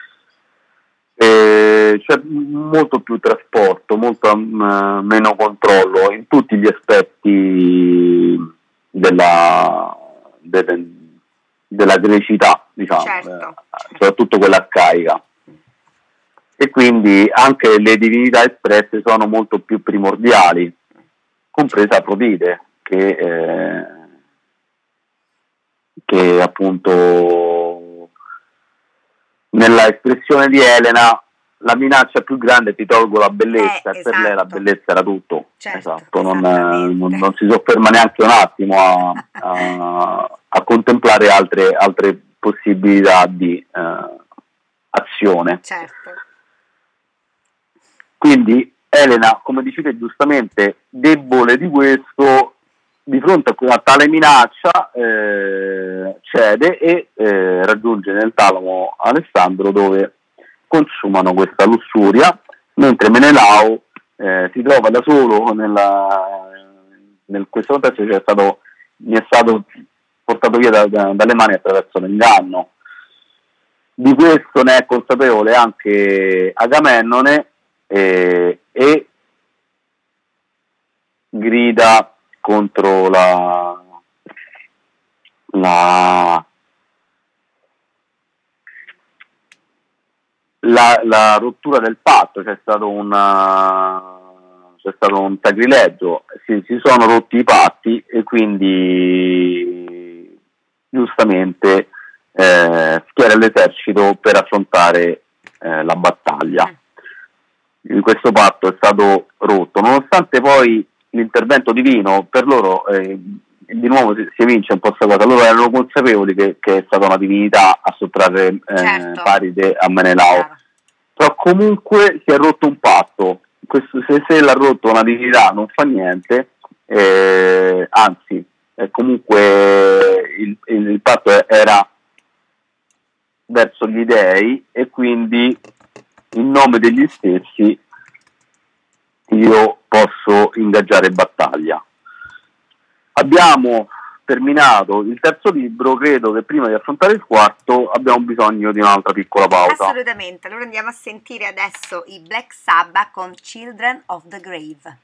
E c'è molto più trasporto, molto um, meno controllo in tutti gli aspetti della, delle, della grecità, diciamo, certo, eh, certo. soprattutto quella arcaica. E quindi anche le divinità espresse sono molto più primordiali, compresa Afrodite, che, eh, che appunto nella espressione di Elena la minaccia più grande ti tolgo la bellezza, eh, e esatto. per lei la bellezza era tutto, certo, esatto, non, non, non si sofferma neanche un attimo a, a, a contemplare altre, altre possibilità di uh, azione. Certo. Quindi Elena, come dicete giustamente, debole di questo, di fronte a tale minaccia eh, cede e eh, raggiunge nel talamo Alessandro, dove consumano questa lussuria, mentre Menelao eh, si trova da solo nella, nel questo contesto, cioè è stato, mi è stato portato via da, da, dalle mani attraverso l'inganno. Di questo ne è consapevole anche Agamennone, Eh, e grida contro la, la, la, la rottura del patto, c'è stato una c'è stato un sacrilegio, si, si sono rotti i patti e quindi giustamente eh, schiera l'esercito per affrontare eh, la battaglia. Questo patto è stato rotto, nonostante poi l'intervento divino per loro, eh, di nuovo si, si evince un po' questa cosa, loro erano consapevoli che, che è stata una divinità a sottrarre eh, certo. Paride a Menelao, Chiaro. però comunque si è rotto un patto. Questo, se, se l'ha rotto una divinità non fa niente, eh, anzi eh, comunque il, il, il patto era verso gli dei e quindi in nome degli stessi io posso ingaggiare battaglia. Abbiamo terminato il terzo libro, credo che prima di affrontare il quarto abbiamo bisogno di un'altra piccola pausa. Assolutamente, allora andiamo a sentire adesso i Black Sabbath con Children of the Grave.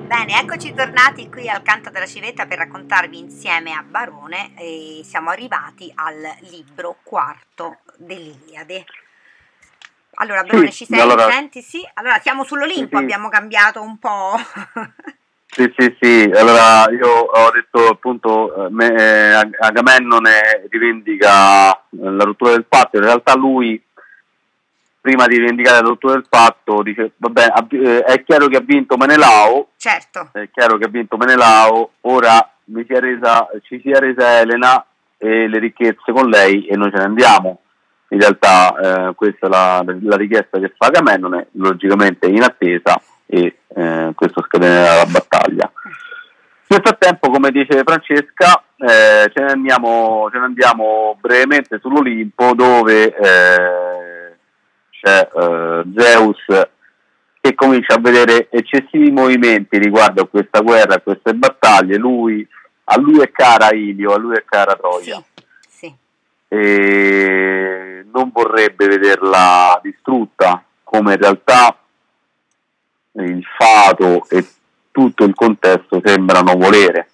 Bene, eccoci tornati qui al Canto della Civetta per raccontarvi insieme a Barone e siamo arrivati al libro quarto dell'Iliade. Allora Barone, sì, ci sei? allora, Senti? Sì? Allora siamo sull'Olimpo, sì, abbiamo cambiato un po'. sì, sì, sì, allora io ho detto appunto me, eh, Agamennone rivendica la rottura del patto, in realtà lui prima di rivendicare la rottura del patto dice vabbè, è chiaro che ha vinto Menelao, certo, è chiaro che ha vinto Menelao, ora mi si è resa, ci si è resa Elena e le ricchezze con lei e noi ce ne andiamo. In realtà eh, questa è la, la richiesta che fa Agamennone, logicamente in attesa, e eh, questo scatenerà la battaglia. Nel frattempo, come dice Francesca, eh, ce, ne andiamo, ce ne andiamo brevemente sull'Olimpo, dove eh, c'è eh, Zeus che comincia a vedere eccessivi movimenti riguardo a questa guerra, a queste battaglie. Lui, a lui è cara Ilio, a lui è cara Troia. Sì, sì. E non vorrebbe vederla distrutta, come in realtà il fato e tutto il contesto sembrano volere.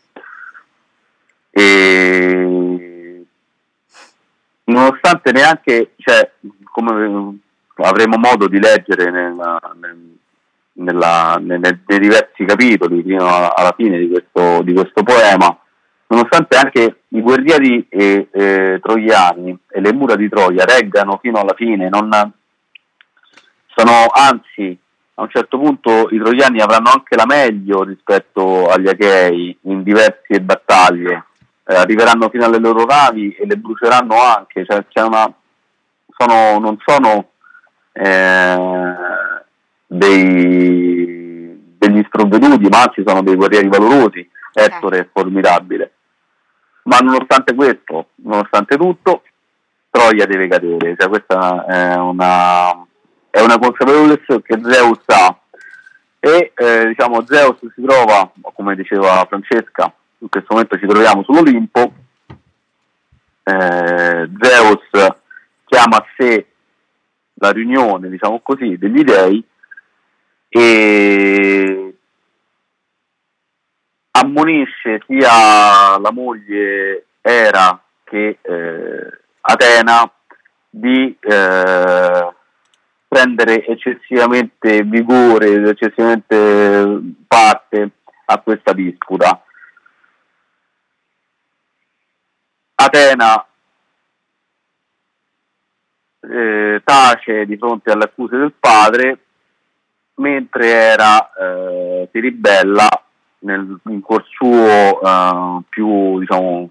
E nonostante neanche, cioè, come avremo modo di leggere nella, nella, nella, nei diversi capitoli fino alla fine di questo, di questo poema, nonostante anche i guerrieri eh, eh, troiani e le mura di Troia reggano fino alla fine, non sono, anzi a un certo punto i troiani avranno anche la meglio rispetto agli Achei in diverse battaglie, eh, arriveranno fino alle loro navi e le bruceranno anche, cioè c'è una, sono, non sono eh, dei, degli sprovveduti, ma anzi sono dei guerrieri valorosi. Ettore è formidabile, ma nonostante questo, nonostante tutto, Troia deve cadere, cioè questa è una, è una consapevolezza che Zeus ha, e eh, diciamo Zeus si trova, come diceva Francesca, in questo momento ci troviamo sull'Olimpo, eh, Zeus chiama a sé la riunione, diciamo così, degli dei e ammonisce sia la moglie Era che eh, Atena di eh, prendere eccessivamente vigore, eccessivamente parte a questa disputa. Atena eh, tace di fronte alle accuse del padre, mentre Era eh, si ribella nel, in cuor suo uh, più, diciamo,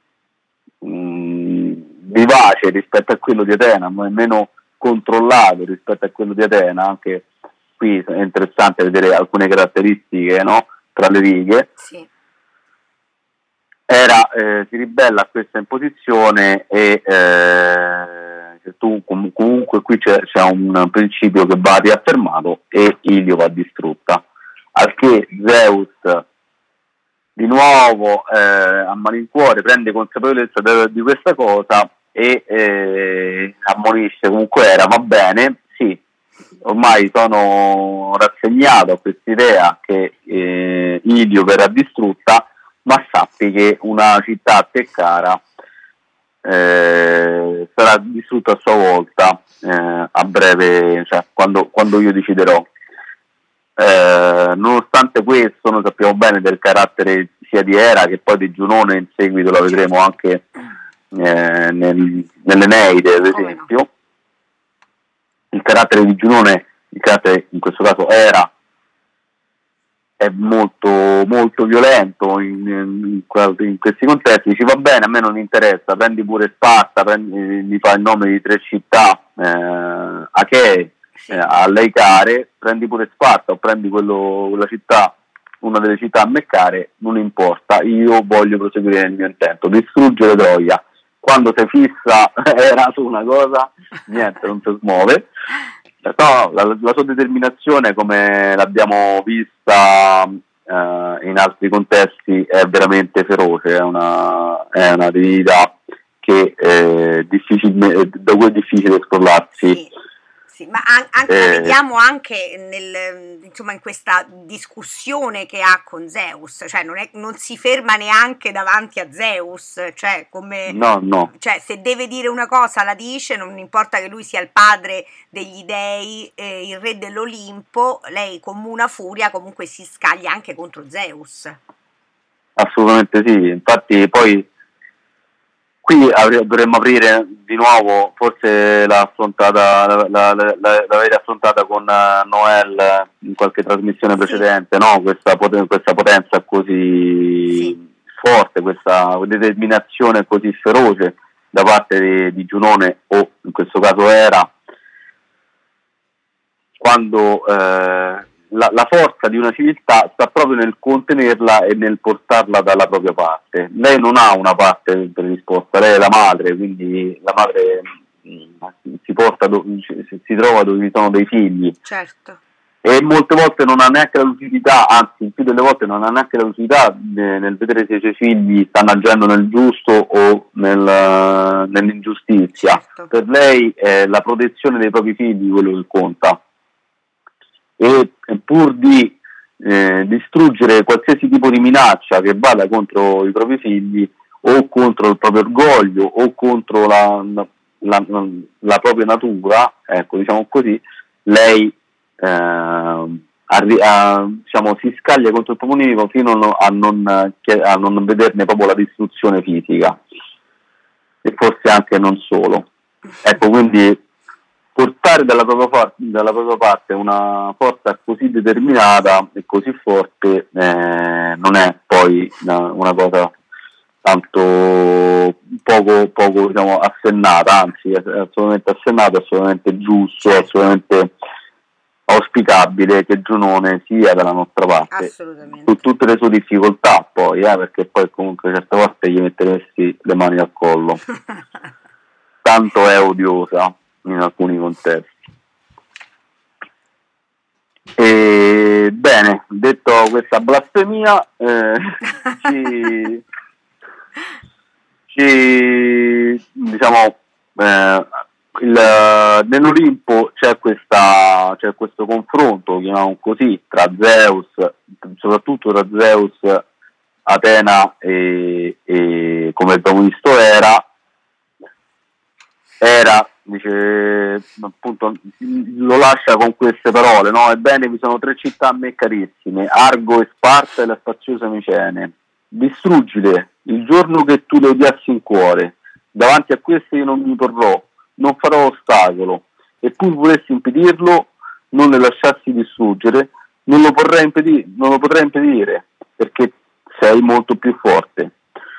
mh, vivace rispetto a quello di Atena, ma meno controllato rispetto a quello di Atena. Anche qui è interessante vedere alcune caratteristiche, no? Tra le righe. Sì. Era eh, si ribella a questa imposizione e eh, tu, com- comunque qui c'è, c'è un principio che va riaffermato e Ilio va distrutta, al che Zeus di nuovo eh, a malincuore prende consapevolezza de- di questa cosa e eh, ammonisce comunque Era, va bene, sì, ormai sono rassegnato a quest'idea che eh, Ilio verrà distrutta, ma sappi che una città a te cara eh, sarà distrutta a sua volta eh, a breve, cioè quando, quando io deciderò. Eh, nonostante questo, noi sappiamo bene del carattere sia di Era che poi di Giunone, in seguito lo vedremo anche eh, nel, nell'Eneide, ad esempio. No. Il carattere di Giunone, il carattere in questo caso Era, è molto molto violento in, in, in questi contesti. Ci va bene, a me non interessa, prendi pure Sparta, prendi, gli fa il nome di tre città eh, Achee eh, a lei care, prendi pure Sparta o prendi quello, quella città, una delle città a me care, non importa, io voglio proseguire nel mio intento, distruggere Troia. Quando si fissa Era su una cosa, niente, non si smuove. No, la, la sua determinazione, come l'abbiamo vista eh, in altri contesti, è veramente feroce, è una, è una divinità che è difficile, da cui è difficile scrollarsi sì, Sì, ma an- anche la Eh, vediamo anche nel, insomma, in questa discussione che ha con Zeus, cioè non, è- non si ferma neanche davanti a Zeus, cioè come, no, no, cioè se deve dire una cosa la dice, non importa che lui sia il padre degli dei, eh, il re dell'Olimpo, lei come una furia comunque si scaglia anche contro Zeus. assolutamente sì. Infatti poi qui avre- dovremmo aprire di nuovo, forse l'ha affrontata, la, la, la, la- l'avete affrontata con uh, Noel in qualche trasmissione Sì, precedente, no? Questa, poten- questa potenza così sì, forte, questa determinazione così feroce da parte di, di Giunone, o in questo caso Era, quando eh, la, la forza di una civiltà sta proprio nel contenerla e nel portarla dalla propria parte. Lei non ha una parte predisposta, lei è la madre, quindi la madre mh, si, porta do, si, si trova dove vi sono dei figli, certo. e molte volte non ha neanche la lucidità, anzi il più delle volte non ha neanche la lucidità nel, nel vedere se i suoi figli stanno agendo nel giusto o nel, nell'ingiustizia. Certo. Per lei è la protezione dei propri figli quello che conta, e pur di eh, distruggere qualsiasi tipo di minaccia che vada contro i propri figli o contro il proprio orgoglio o contro la, la, la, la propria natura, ecco, diciamo così, lei eh, arri- a, diciamo, si scaglia contro il proprio nemico fino a non, a non vederne proprio la distruzione fisica, e forse anche non solo. Ecco, quindi portare dalla propria, for- dalla propria parte una forza così determinata e così forte eh, non è poi una, una cosa tanto poco, poco diciamo, assennata, anzi è assolutamente assennata, assolutamente giusto, assolutamente auspicabile che Giunone sia dalla nostra parte, Assolutamente. su tutte le sue difficoltà poi, eh, perché poi comunque certe volte gli metteresti le mani al collo, tanto è odiosa in alcuni contesti. E, bene, detto questa blasfemia, eh, ci, ci diciamo eh, il, nell'Olimpo c'è, questa, c'è questo confronto, chiamiamo così, tra Zeus, soprattutto tra Zeus, Atena e, e come abbiamo visto Era. Era, dice, appunto, lo lascia con queste parole, no? Ebbene, vi sono tre città a me carissime, Argo e Sparta e la spaziosa Micene. Distruggile il giorno che tu le odiassi in cuore. Davanti a queste io non mi porrò, non farò ostacolo, e pur volessi impedirlo, non le lasciassi distruggere, non lo potrei impedire, non lo potrei impedire, perché sei molto più forte.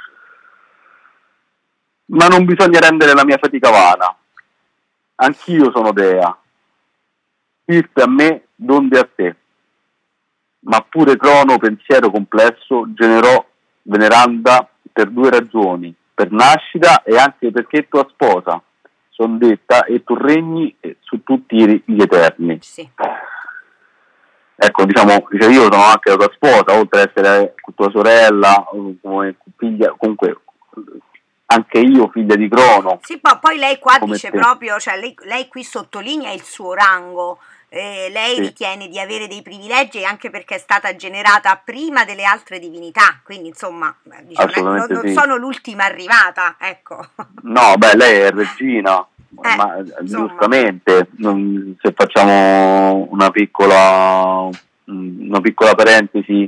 Ma non bisogna rendere la mia fatica vana. Anch'io sono dea. Stirpe a me, donde a te. Ma pure Crono, pensiero complesso, generò veneranda per due ragioni, per nascita e anche perché tua sposa, son detta, e tu regni su tutti gli eterni. Sì. Ecco, diciamo, dice, io sono anche la tua sposa, oltre ad essere tua sorella, come figlia, comunque anche io figlia di Crono. Sì, ma poi lei qua come dice te. proprio, cioè lei, lei qui sottolinea il suo rango, eh, lei Sì. ritiene di avere dei privilegi anche perché è stata generata prima delle altre divinità, quindi insomma diciamo, non, Assolutamente non sì. sono l'ultima arrivata, ecco. No, beh, lei è regina, Eh, ma insomma. giustamente, non- se facciamo una piccola, una piccola parentesi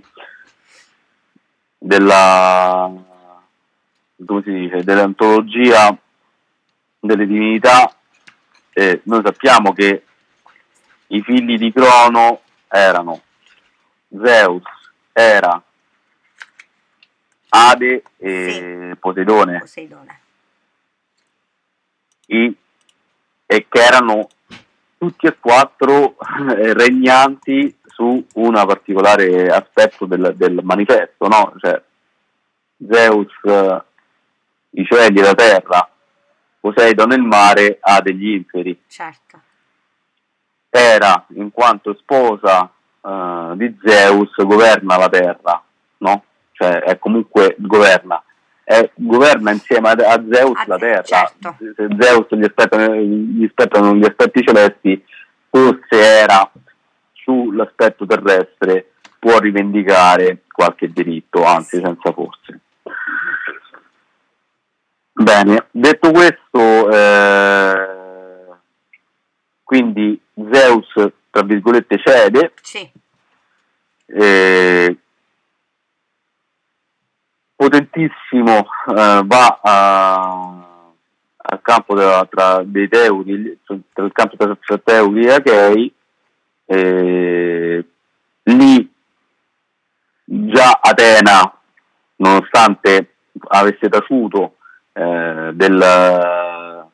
della, come si dice, dell'antologia delle divinità, eh, noi sappiamo che i figli di Crono erano Zeus, Era, Ade e Sì. Poseidone. Poseidone. I, e che erano tutti e quattro eh, regnanti su un particolare aspetto del, del manifesto, no? Cioè, Zeus eh, i cieli e la terra, Poseidone il mare, ha degli inferi. Certo. Era, in quanto sposa eh, di Zeus, governa la terra, no? Cioè è comunque governa. È, governa insieme a, a Zeus A la te, terra. certo. Se Zeus gli aspettano, gli aspettano gli aspetti celesti, forse era sull'aspetto terrestre può rivendicare qualche diritto, anzi senza forse. Bene, detto questo, eh, quindi Zeus tra virgolette cede, sì. eh, potentissimo, eh, va a, al campo della, tra dei Teudi, tra il campo tra, tra Teudi e Achei, eh, lì già Atena, nonostante avesse taciuto eh, del,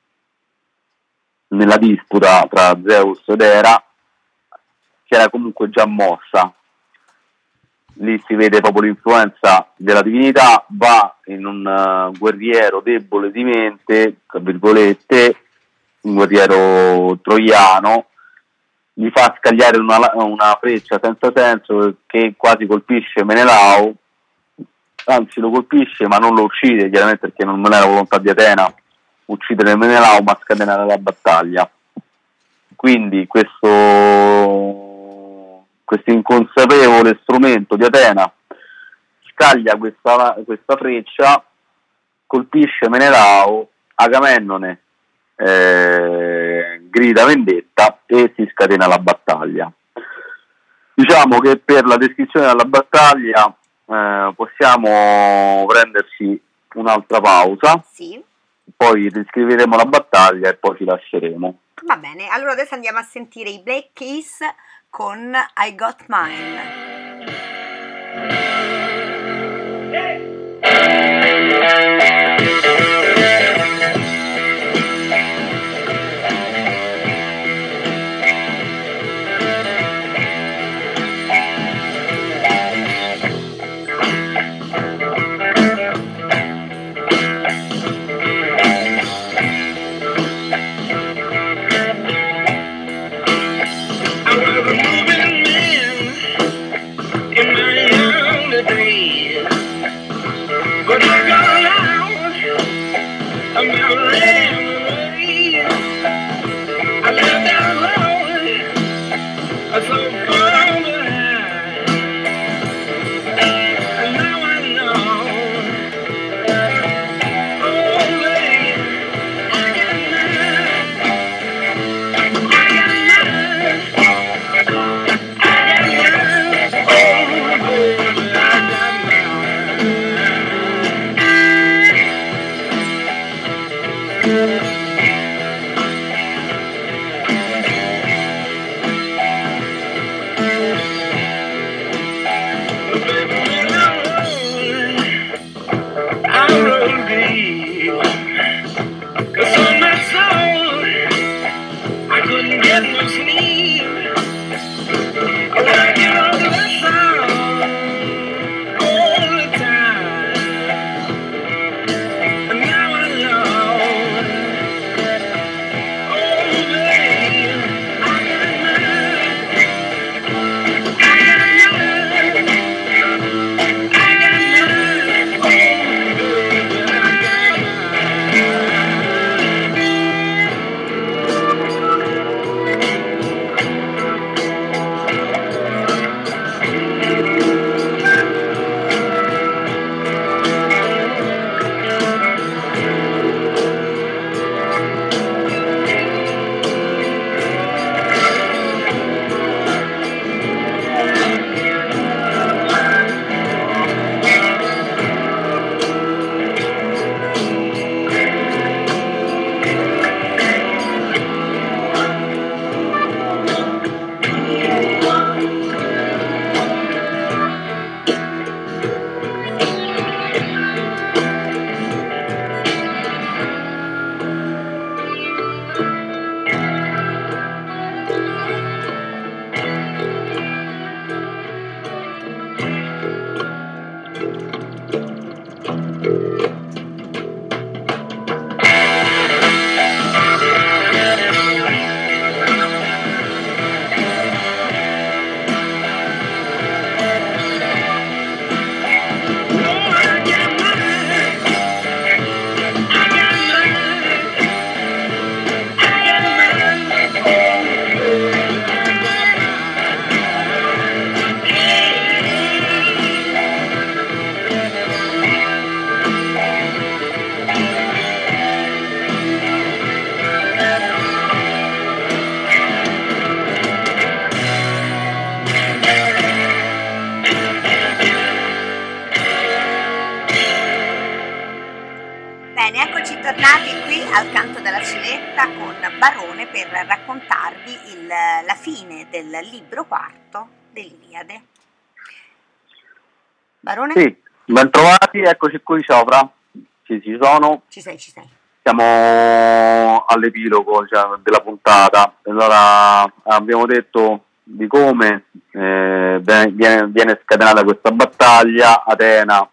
nella disputa tra Zeus ed Era, si era comunque già mossa. Lì si vede proprio l'influenza della divinità, va in un uh, guerriero debole di mente, tra virgolette, un guerriero troiano, gli fa scagliare una, una freccia senza senso che quasi colpisce Menelao, anzi lo colpisce ma non lo uccide, chiaramente perché non era volontà di Atena uccidere Menelao ma scatenare la battaglia. Quindi questo questo inconsapevole strumento di Atena scaglia questa, questa freccia, colpisce Menelao, Agamennone eh, grida vendetta e si scatena la battaglia. Diciamo che per la descrizione della battaglia eh, possiamo prenderci un'altra pausa, sì. Poi descriveremo la battaglia e poi ci lasceremo. Va bene, allora adesso andiamo a sentire i Black Keys con I Got Mine. bentornati qui al Canto della Ciletta con Barone per raccontarvi il, la fine del libro quarto dell'Iliade. Barone? Sì, bentrovati, eccoci qui, ciao Fra, sì, ci sono. Ci sei, ci sei. Siamo all'epilogo, cioè, della puntata. Allora, abbiamo detto di come eh, viene, viene scatenata questa battaglia. Atena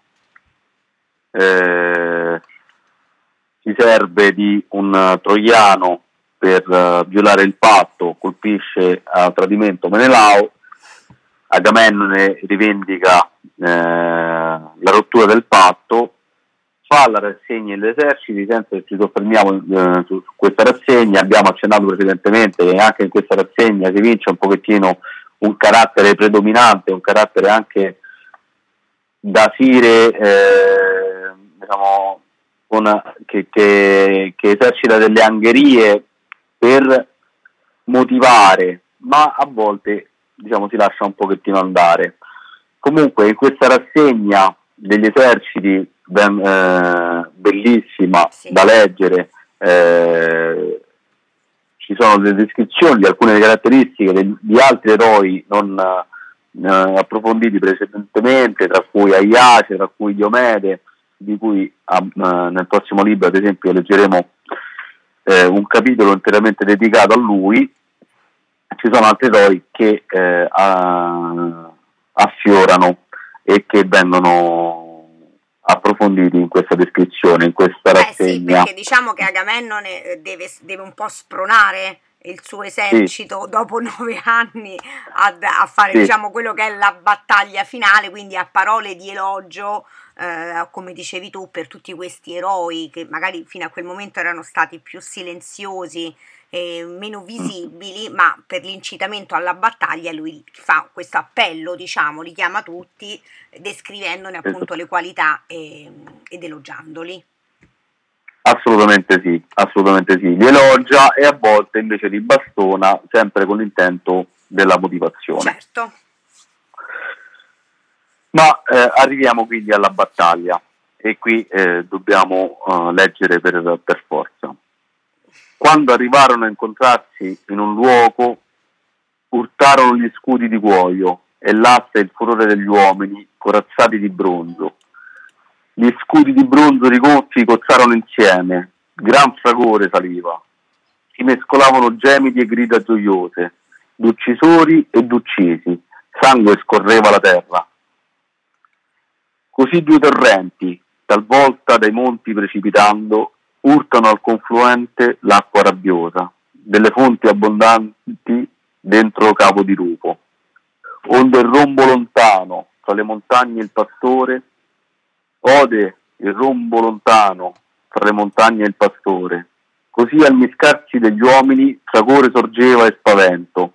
eh, si serve di un troiano per uh, violare il patto, colpisce a tradimento Menelao. Agamennone rivendica eh, la rottura del patto, fa la rassegna degli eserciti. Senza che ci soffermiamo eh, su questa rassegna, abbiamo accennato precedentemente che anche in questa rassegna si vince un pochettino un carattere predominante, un carattere anche da Sire, eh, diciamo, con, che, che, che esercita delle angherie per motivare, ma a volte, diciamo, si lascia un pochettino andare. Comunque in questa rassegna degli eserciti, ben, eh, bellissima, sì, da leggere, eh, ci sono delle descrizioni di alcune caratteristiche di, di altri eroi non eh, approfonditi precedentemente, tra cui Aiace, tra cui Diomede, di cui eh, nel prossimo libro ad esempio leggeremo eh, un capitolo interamente dedicato a lui. Ci sono altri eroi che eh, a, affiorano e che vengono approfonditi in questa descrizione, in questa rassegna. Eh sì, perché diciamo che Agamennone deve, deve un po' spronare il suo esercito, sì, dopo nove anni a, a fare, sì, diciamo, quello che è la battaglia finale, quindi a parole di elogio, eh, come dicevi tu, per tutti questi eroi che magari fino a quel momento erano stati più silenziosi e meno visibili, ma per l'incitamento alla battaglia lui fa questo appello, diciamo, li chiama tutti descrivendone appunto le qualità e, ed elogiandoli. Assolutamente sì, assolutamente sì, li elogia e a volte invece li bastona, sempre con l'intento della motivazione. Certo. Ma eh, arriviamo quindi alla battaglia e qui eh, dobbiamo uh, leggere per, per forza. Quando arrivarono a incontrarsi in un luogo, urtarono gli scudi di cuoio e l'asta e il furore degli uomini corazzati di bronzo. Gli scudi di bronzo rigonfi cozzarono insieme, gran fragore saliva. Si mescolavano gemiti e grida gioiose, d'uccisori e d'uccisi, sangue scorreva la terra. Così due torrenti, talvolta dai monti precipitando, urtano al confluente l'acqua rabbiosa, delle fonti abbondanti dentro capo di lupo. Onde il rombo lontano, tra le montagne il pastore, ode il rombo lontano, tra le montagne il pastore. Così al miscarsi degli uomini fragore sorgeva e spavento.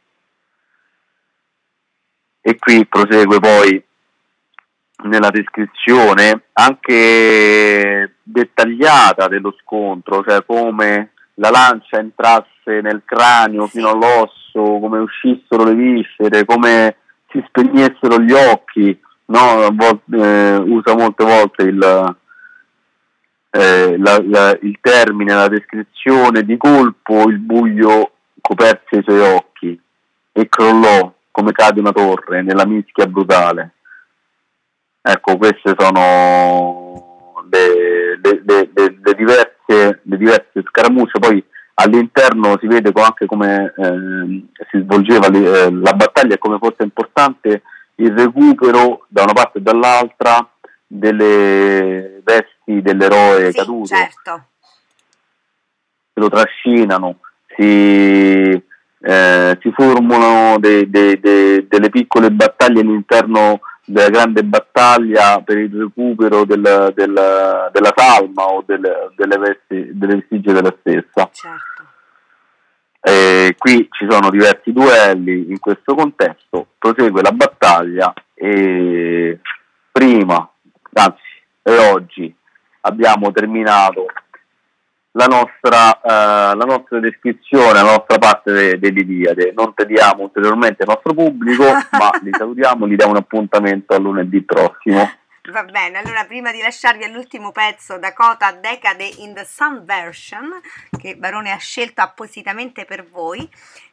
E qui prosegue poi nella descrizione anche dettagliata dello scontro, cioè come la lancia entrasse nel cranio fino all'osso, come uscissero le viscere, come si spegnessero gli occhi, no? Volte, eh, usa molte volte il, eh, la, la, il termine, la descrizione: di colpo il buio coperse i suoi occhi e crollò come cade una torre nella mischia brutale. Ecco, queste sono le, le, le, le, le, diverse, le diverse scaramucce. Poi all'interno si vede anche come eh, si svolgeva le, eh, la battaglia e come fosse importante il recupero da una parte e dall'altra delle vesti dell'eroe, sì, caduto. Certo. Se lo trascinano, si, eh, si formano de, de, de, delle piccole battaglie all'interno della grande battaglia per il recupero del, del, della salma o del, delle, vesti, delle vestigie della stessa. Certo. E qui ci sono diversi duelli in questo contesto, prosegue la battaglia e prima, anzi e oggi abbiamo terminato la nostra, uh, la nostra descrizione, la nostra parte dell'Iliade. Non tediamo ulteriormente il nostro pubblico, ma li salutiamo, gli diamo un appuntamento a lunedì prossimo. Va bene, allora prima di lasciarvi all'ultimo pezzo, Dakota Decade in the Sun Version, che Barone ha scelto appositamente per voi,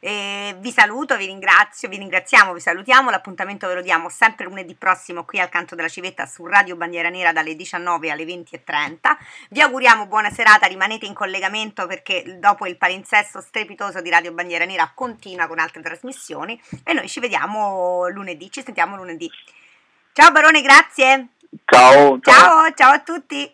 e vi saluto, vi ringrazio, vi ringraziamo, vi salutiamo, l'appuntamento ve lo diamo sempre lunedì prossimo qui al Canto della Civetta su Radio Bandiera Nera dalle diciannove alle venti e trenta. Vi auguriamo buona serata, rimanete in collegamento perché dopo il palinsesto strepitoso di Radio Bandiera Nera continua con altre trasmissioni e noi ci vediamo lunedì, ci sentiamo lunedì. Ciao Barone, grazie. Ciao, ciao. Ciao, ciao a tutti.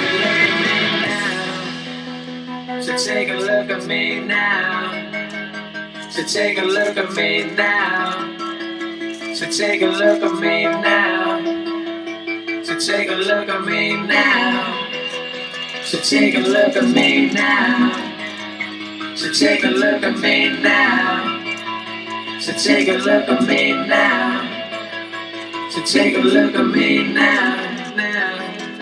Take a look at me now. So take a look at me now. So take a look at me now. So take a look at me now. So take a look at me now. So take a look at me now. So take a look at me now. So take a look at me now. Now.